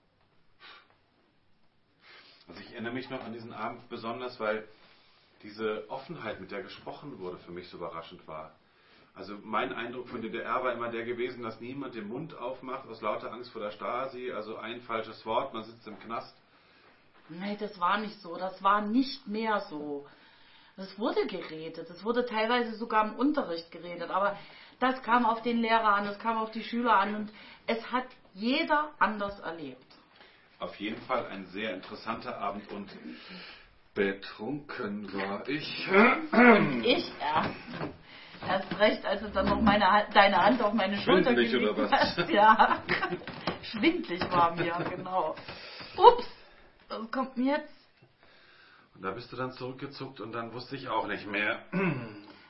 Also ich erinnere mich noch an diesen Abend besonders, weil diese Offenheit, mit der gesprochen wurde, für mich so überraschend war. Also mein Eindruck von D D R war immer der gewesen, dass niemand den Mund aufmacht aus lauter Angst vor der Stasi, also ein falsches Wort, man sitzt im Knast. Nee, das war nicht so, das war nicht mehr so. Es wurde geredet, es wurde teilweise sogar im Unterricht geredet, aber das kam auf den Lehrer an, es kam auf die Schüler an und es hat jeder anders erlebt. Auf jeden Fall ein sehr interessanter Abend und betrunken war ich. Und ich erst. Erst recht, als du dann noch meine, deine Hand auf meine Schulter Schwindelig gelegt oder was? hast. Ja, schwindlig war mir, genau. Ups, was kommt denn jetzt? Und da bist du dann zurückgezuckt und dann wusste ich auch nicht mehr.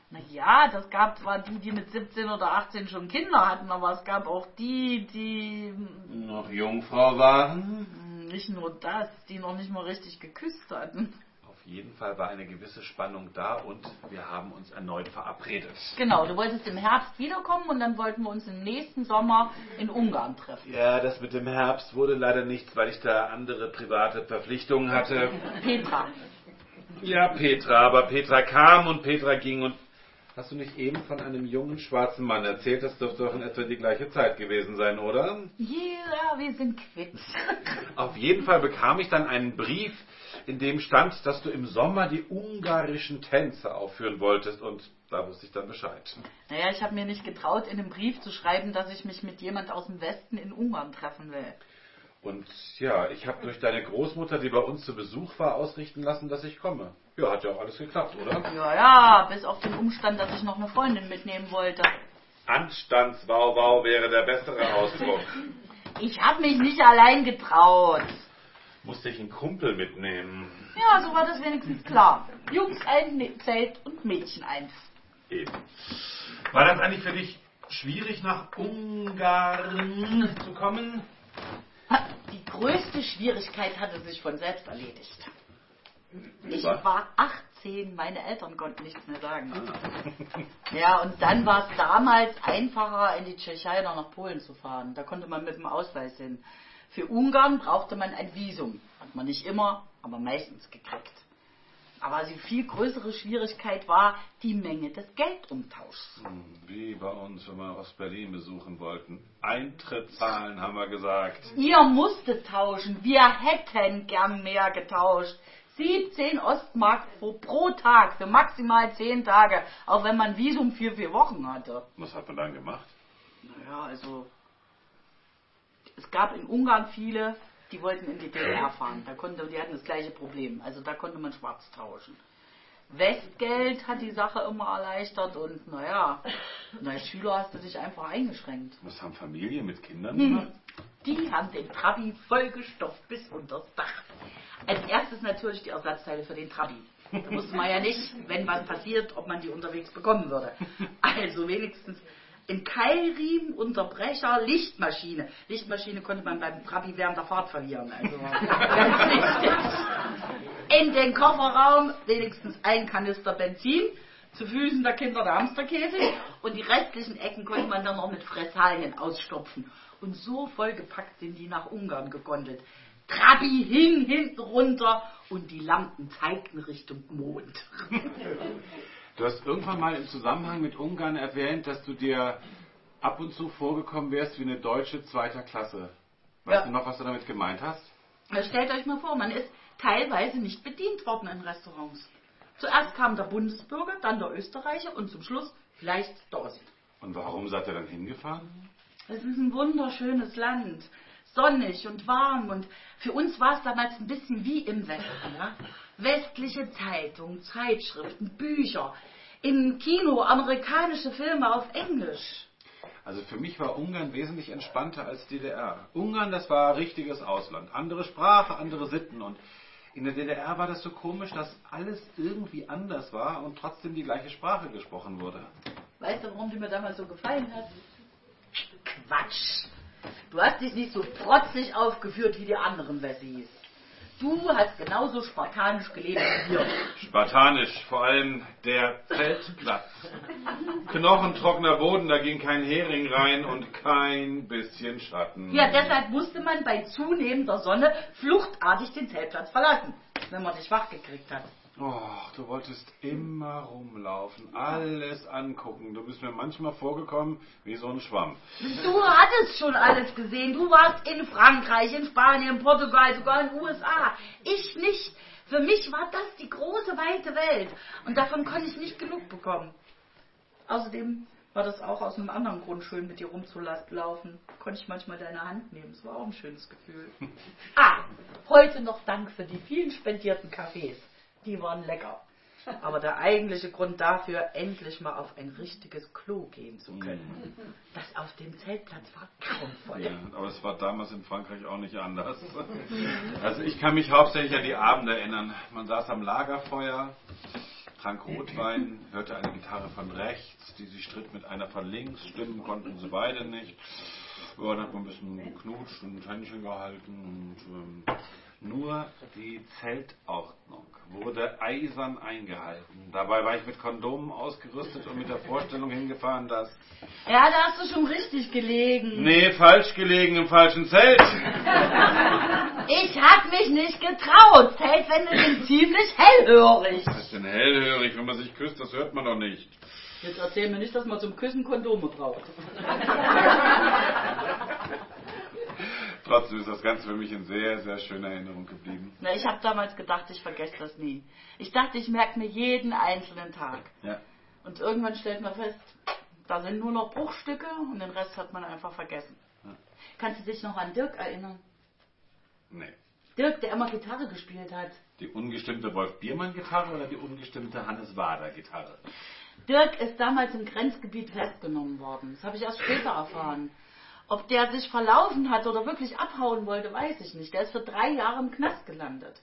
Naja, das gab zwar die, die mit siebzehn oder achtzehn schon Kinder hatten, aber es gab auch die, die... Noch Jungfrau waren? Nicht nur das, die noch nicht mal richtig geküsst hatten. Auf jeden Fall war eine gewisse Spannung da und wir haben uns erneut verabredet. Genau, du wolltest im Herbst wiederkommen und dann wollten wir uns im nächsten Sommer in Ungarn treffen. Ja, das mit dem Herbst wurde leider nichts, weil ich da andere private Verpflichtungen hatte. Petra. Ja, Petra, aber Petra kam und Petra ging und... Hast du nicht eben von einem jungen schwarzen Mann erzählt? Das dürfte doch in etwa die gleiche Zeit gewesen sein, oder? Ja, wir sind quitt. Auf jeden Fall bekam ich dann einen Brief, in dem stand, dass du im Sommer die ungarischen Tänze aufführen wolltest und da wusste ich dann Bescheid. Naja, ich habe mir nicht getraut, in dem Brief zu schreiben, dass ich mich mit jemand aus dem Westen in Ungarn treffen will. Und ja, ich habe durch deine Großmutter, die bei uns zu Besuch war, ausrichten lassen, dass ich komme. Ja, hat ja auch alles geklappt, oder? Ja, ja, bis auf den Umstand, dass ich noch eine Freundin mitnehmen wollte. Anstandswauwau wäre der bessere Ausdruck. Ich habe mich nicht allein getraut. Musste ich einen Kumpel mitnehmen. Ja, so war das wenigstens klar. Jungs ein Zelt und Mädchen eins. Eben. War das eigentlich für dich schwierig, nach Ungarn zu kommen? Die größte Schwierigkeit hatte sich von selbst erledigt. Ich Was? war achtzehn, meine Eltern konnten nichts mehr sagen. Ja, und dann war es damals einfacher, in die Tschechei oder nach Polen zu fahren. Da konnte man mit dem Ausweis hin. Für Ungarn brauchte man ein Visum. Hat man nicht immer, aber meistens gekriegt. Aber die viel größere Schwierigkeit war die Menge des Geldumtauschs. Wie bei uns, wenn wir Ostberlin besuchen wollten. Eintritt zahlen, haben wir gesagt. Ihr musstet tauschen. Wir hätten gern mehr getauscht. siebzehn Ostmark pro, pro Tag für maximal zehn Tage, auch wenn man Visum für vier Wochen hatte. Was hat man dann gemacht? Naja, also es gab in Ungarn viele, die wollten in die D D R fahren. Da konnte, die hatten das gleiche Problem. Also da konnte man schwarz tauschen. Westgeld hat die Sache immer erleichtert und naja, als Schüler hast du dich einfach eingeschränkt. Was haben Familien mit Kindern Hm. gemacht? Die haben den Trabi vollgestopft bis unters Dach. Als erstes natürlich die Ersatzteile für den Trabi. Da wusste man ja nicht, wenn was passiert, ob man die unterwegs bekommen würde. Also wenigstens ein Keilriemen, Unterbrecher, Lichtmaschine. Lichtmaschine konnte man beim Trabi während der Fahrt verlieren. Also ganz wichtig. In den Kofferraum wenigstens ein Kanister Benzin. Zu Füßen der Kinder der Hamsterkäfig. Und die restlichen Ecken konnte man dann noch mit Fressalien ausstopfen. Und so vollgepackt sind die nach Ungarn gegondelt. Trabi hing hinten runter und die Lampen zeigten Richtung Mond. Du hast irgendwann mal im Zusammenhang mit Ungarn erwähnt, dass du dir ab und zu vorgekommen wärst wie eine Deutsche zweiter Klasse. Weißt Ja. du noch, was du damit gemeint hast? Stellt euch mal vor, man ist teilweise nicht bedient worden in Restaurants. Zuerst kam der Bundesbürger, dann der Österreicher und zum Schluss vielleicht der Ossi. Und warum seid ihr dann hingefahren? Es ist ein wunderschönes Land. Sonnig und warm und für uns war es damals ein bisschen wie im Westen. Ja? Westliche Zeitungen, Zeitschriften, Bücher, im Kino amerikanische Filme auf Englisch. Also für mich war Ungarn wesentlich entspannter als D D R. Ungarn, das war richtiges Ausland. Andere Sprache, andere Sitten. Und in der D D R war das so komisch, dass alles irgendwie anders war und trotzdem die gleiche Sprache gesprochen wurde. Weißt du, warum die mir damals so gefallen hat? Quatsch! Du hast dich nicht so protzig aufgeführt wie die anderen Wessis. Du hast genauso spartanisch gelebt wie wir. Spartanisch, vor allem der Zeltplatz. Knochentrockener Boden, da ging kein Hering rein und kein bisschen Schatten. Ja, deshalb musste man bei zunehmender Sonne fluchtartig den Zeltplatz verlassen, wenn man dich wach gekriegt hat. Oh, du wolltest immer rumlaufen, alles angucken. Du bist mir manchmal vorgekommen wie so ein Schwamm. Du hattest schon alles gesehen. Du warst in Frankreich, in Spanien, in Portugal, sogar in den U S A. Ich nicht. Für mich war das die große, weite Welt. Und davon konnte ich nicht genug bekommen. Außerdem war das auch aus einem anderen Grund schön, mit dir rumzulaufen. Konnte ich manchmal deine Hand nehmen. Das war auch ein schönes Gefühl. Ah, heute noch Dank für die vielen spendierten Kaffees. Die waren lecker. Aber der eigentliche Grund dafür, endlich mal auf ein richtiges Klo gehen zu können. Das auf dem Zeltplatz war grauenvoll. Ja, aber es war damals in Frankreich auch nicht anders. Also ich kann mich hauptsächlich an die Abende erinnern. Man saß am Lagerfeuer, trank Rotwein, hörte eine Gitarre von rechts, die sich stritt mit einer von links. Stimmen konnten sie beide nicht. Ja, dann hat man ein bisschen geknutscht und Händchen gehalten. Und ähm, nur die Zeltordnung wurde eisern eingehalten. Dabei war ich mit Kondomen ausgerüstet und mit der Vorstellung hingefahren, dass... Ja, da hast du schon richtig gelegen. Nee, falsch gelegen, im falschen Zelt. Ich hab mich nicht getraut. Zeltwände sind ziemlich hellhörig. Was ist denn hellhörig, wenn man sich küsst? Das hört man doch nicht. Jetzt erzähl mir nicht, dass man zum Küssen Kondome braucht. Trotzdem ist das Ganze für mich in sehr, sehr schöner Erinnerung geblieben. Na, ich habe damals gedacht, ich vergesse das nie. Ich dachte, ich merke mir jeden einzelnen Tag. Ja. Und irgendwann stellt man fest, da sind nur noch Bruchstücke und den Rest hat man einfach vergessen. Ja. Kannst du dich noch an Dirk erinnern? Nee. Dirk, der immer Gitarre gespielt hat. Die ungestimmte Wolf-Biermann-Gitarre oder die ungestimmte Hannes-Wader-Gitarre? Dirk ist damals im Grenzgebiet festgenommen worden. Das habe ich erst später erfahren. Ob der sich verlaufen hat oder wirklich abhauen wollte, weiß ich nicht. Der ist für drei Jahre im Knast gelandet.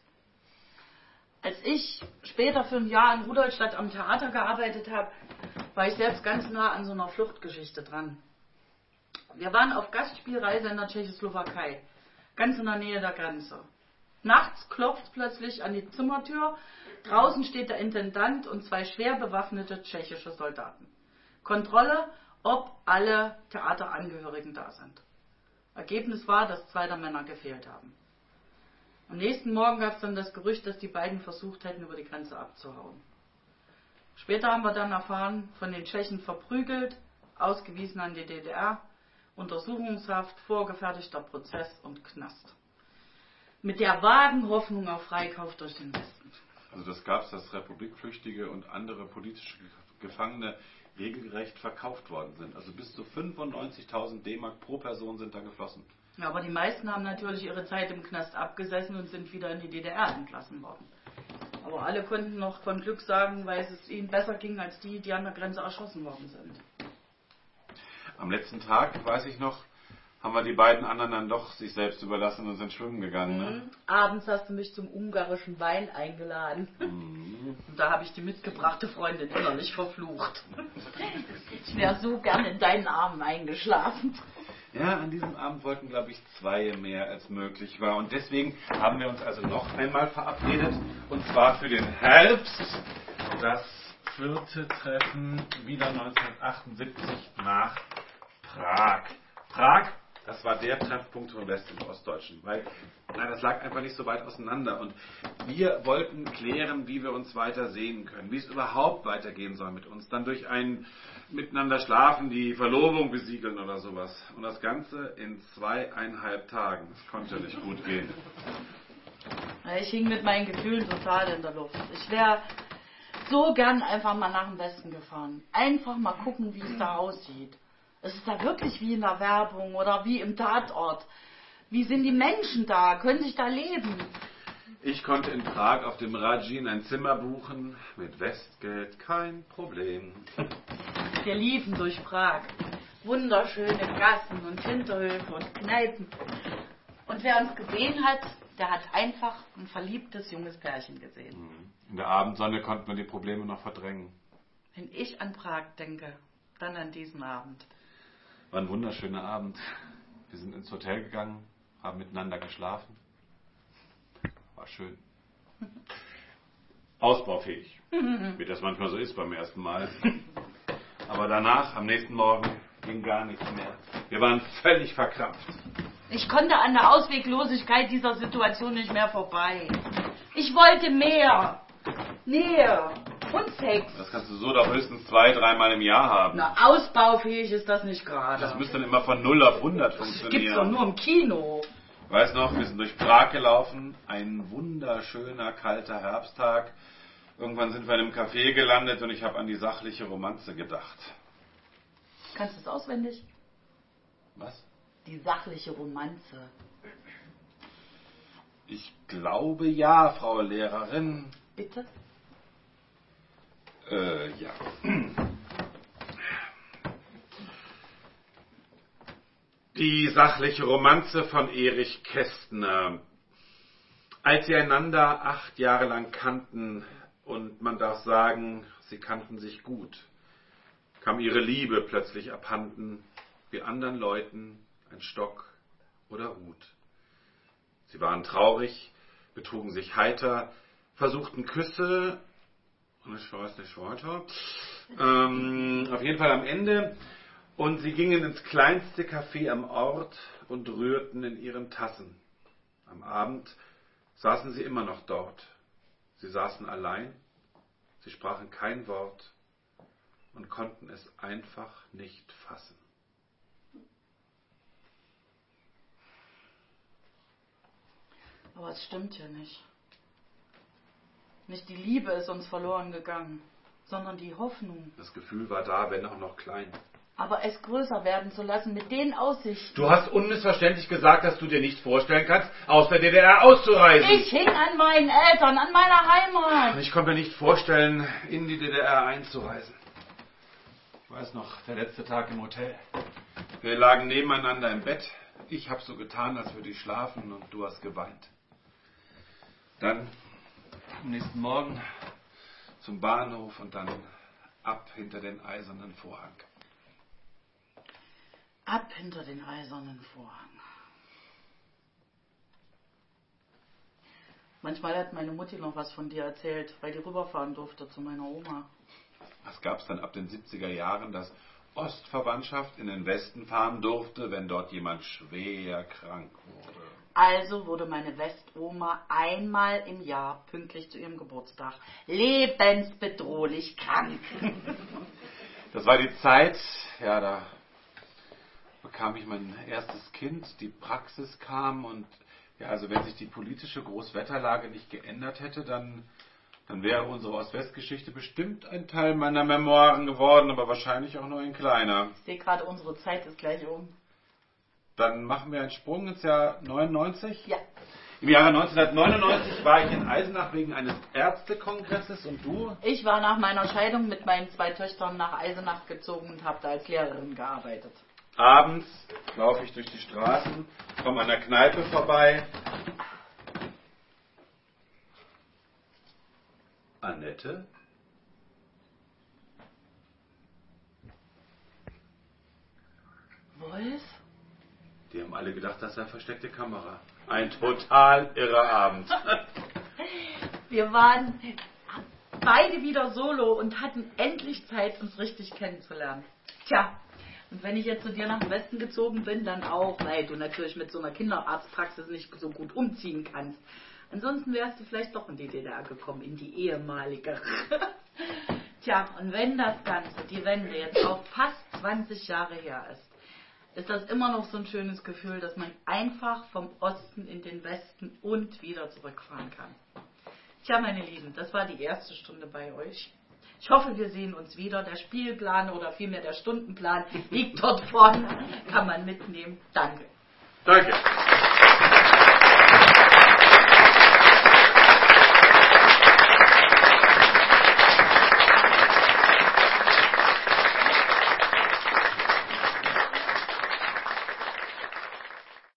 Als ich später für ein Jahr in Rudolstadt am Theater gearbeitet habe, war ich selbst ganz nah an so einer Fluchtgeschichte dran. Wir waren auf Gastspielreise in der Tschechoslowakei, ganz in der Nähe der Grenze. Nachts klopft plötzlich an die Zimmertür, draußen steht der Intendant und zwei schwer bewaffnete tschechische Soldaten. Kontrolle, ob alle Theaterangehörigen da sind. Ergebnis war, dass zwei der Männer gefehlt haben. Am nächsten Morgen gab es dann das Gerücht, dass die beiden versucht hätten, über die Grenze abzuhauen. Später haben wir dann erfahren, von den Tschechen verprügelt, ausgewiesen an die D D R, Untersuchungshaft, vorgefertigter Prozess und Knast. Mit der vagen Hoffnung auf Freikauf durch den Westen. Also das gab es, dass Republikflüchtige und andere politische Gefangene regelrecht verkauft worden sind. Also bis zu fünfundneunzigtausend D-Mark pro Person sind da geflossen. Ja, aber die meisten haben natürlich ihre Zeit im Knast abgesessen und sind wieder in die D D R entlassen worden. Aber alle konnten noch von Glück sagen, weil es ihnen besser ging als die, die an der Grenze erschossen worden sind. Am letzten Tag, weiß ich noch, haben wir die beiden anderen dann doch sich selbst überlassen und sind schwimmen gegangen. Mhm. Ne? Abends hast du mich zum ungarischen Wein eingeladen. Mhm. Und da habe ich die mitgebrachte Freundin innerlich verflucht. Ich wäre so gern in deinen Armen eingeschlafen. Ja, an diesem Abend wollten, glaube ich, zwei mehr als möglich war. Und deswegen haben wir uns also noch einmal verabredet. Und zwar für den Herbst. Das vierte Treffen wieder neunzehnhundertachtundsiebzig nach Prag. Prag, das war der Treffpunkt von West- und Ostdeutschen. Weil, nein, das lag einfach nicht so weit auseinander. Und wir wollten klären, wie wir uns weiter sehen können. Wie es überhaupt weitergehen soll mit uns. Dann durch ein Miteinander schlafen, die Verlobung besiegeln oder sowas. Und das Ganze in zweieinhalb Tagen. Das konnte nicht gut gehen. Ich hing mit meinen Gefühlen total in der Luft. Ich wäre so gern einfach mal nach dem Westen gefahren. Einfach mal gucken, wie es da aussieht. Ist es da wirklich wie in der Werbung oder wie im Tatort? Wie sind die Menschen da? Können sich da leben? Ich konnte in Prag auf dem Rajin ein Zimmer buchen. Mit Westgeld kein Problem. Wir liefen durch Prag. Wunderschöne Gassen und Hinterhöfe und Kneipen. Und wer uns gesehen hat, der hat einfach ein verliebtes junges Pärchen gesehen. In der Abendsonne konnten wir die Probleme noch verdrängen. Wenn ich an Prag denke, dann an diesen Abend. War ein wunderschöner Abend. Wir sind ins Hotel gegangen, haben miteinander geschlafen. War schön. Ausbaufähig. Wie das manchmal so ist beim ersten Mal. Aber danach, am nächsten Morgen, ging gar nichts mehr. Wir waren völlig verkrampft. Ich konnte an der Ausweglosigkeit dieser Situation nicht mehr vorbei. Ich wollte mehr. Nähe. Und Sex. Das kannst du so doch höchstens zwei, dreimal im Jahr haben. Na, ausbaufähig ist das nicht gerade. Das müsste dann immer von null auf hundert Das funktionieren. gibt's doch nur im Kino. Weiß noch, wir sind durch Prag gelaufen. Ein wunderschöner, kalter Herbsttag. Irgendwann sind wir in einem Café gelandet und ich habe an die sachliche Romanze gedacht. Kannst du es auswendig? Was? Die sachliche Romanze. Ich glaube ja, Frau Lehrerin. Bitte? Äh, ja. Die sachliche Romanze von Erich Kästner. Als sie einander acht Jahre lang kannten und man darf sagen, sie kannten sich gut. Kam ihre Liebe plötzlich abhanden, wie anderen Leuten ein Stock oder Hut. Sie waren traurig, betrugen sich heiter, versuchten Küsse, und ich weiß nicht weiter, ähm, auf jeden Fall am Ende, und sie gingen ins kleinste Café am Ort und rührten in ihren Tassen. Am Abend saßen sie immer noch dort. Sie saßen allein, sie sprachen kein Wort und konnten es einfach nicht fassen. Aber es stimmt ja nicht. Nicht die Liebe ist uns verloren gegangen, sondern die Hoffnung. Das Gefühl war da, wenn auch noch klein. Aber es größer werden zu lassen mit den Aussichten. Du hast unmissverständlich gesagt, dass du dir nicht vorstellen kannst, aus der D D R auszureisen. Ich hing an meinen Eltern, an meiner Heimat. Ich konnte mir nicht vorstellen, in die D D R einzureisen. Ich weiß noch, der letzte Tag im Hotel. Wir lagen nebeneinander im Bett. Ich habe so getan, als würde ich schlafen, und du hast geweint. Dann am nächsten Morgen zum Bahnhof und dann ab hinter den eisernen Vorhang. Ab hinter den eisernen Vorhang. Manchmal hat meine Mutti noch was von dir erzählt, weil die rüberfahren durfte zu meiner Oma. Was gab es dann ab den siebziger Jahren, dass Ostverwandtschaft in den Westen fahren durfte, wenn dort jemand schwer krank wurde? Also wurde meine Westoma einmal im Jahr pünktlich zu ihrem Geburtstag lebensbedrohlich krank. Das war die Zeit, ja, da bekam ich mein erstes Kind, die Praxis kam und ja, also wenn sich die politische Großwetterlage nicht geändert hätte, dann, dann wäre unsere Ost-West-Geschichte bestimmt ein Teil meiner Memoiren geworden, aber wahrscheinlich auch nur ein kleiner. Ich sehe gerade, unsere Zeit ist gleich um. Dann machen wir einen Sprung ins Jahr neunundneunzig. Ja. Im Jahre neunzehnhundertneunundneunzig war ich in Eisenach wegen eines Ärztekongresses, und du? Ich war nach meiner Scheidung mit meinen zwei Töchtern nach Eisenach gezogen und habe da als Lehrerin gearbeitet. Abends laufe ich durch die Straßen, komme an der Kneipe vorbei. Annette? Wolf? Die haben alle gedacht, das sei versteckte Kamera. Ein total irrer Abend. Wir waren beide wieder solo und hatten endlich Zeit, uns richtig kennenzulernen. Tja, und wenn ich jetzt zu dir nach dem Westen gezogen bin, dann auch, weil du natürlich mit so einer Kinderarztpraxis nicht so gut umziehen kannst. Ansonsten wärst du vielleicht doch in die D D R gekommen, in die ehemalige. Tja, und wenn das Ganze, die Wende, jetzt auch fast zwanzig Jahre her ist, ist das immer noch so ein schönes Gefühl, dass man einfach vom Osten in den Westen und wieder zurückfahren kann. Tja, meine Lieben, das war die erste Stunde bei euch. Ich hoffe, wir sehen uns wieder. Der Spielplan oder vielmehr der Stundenplan liegt dort vorne, kann man mitnehmen. Danke. Danke.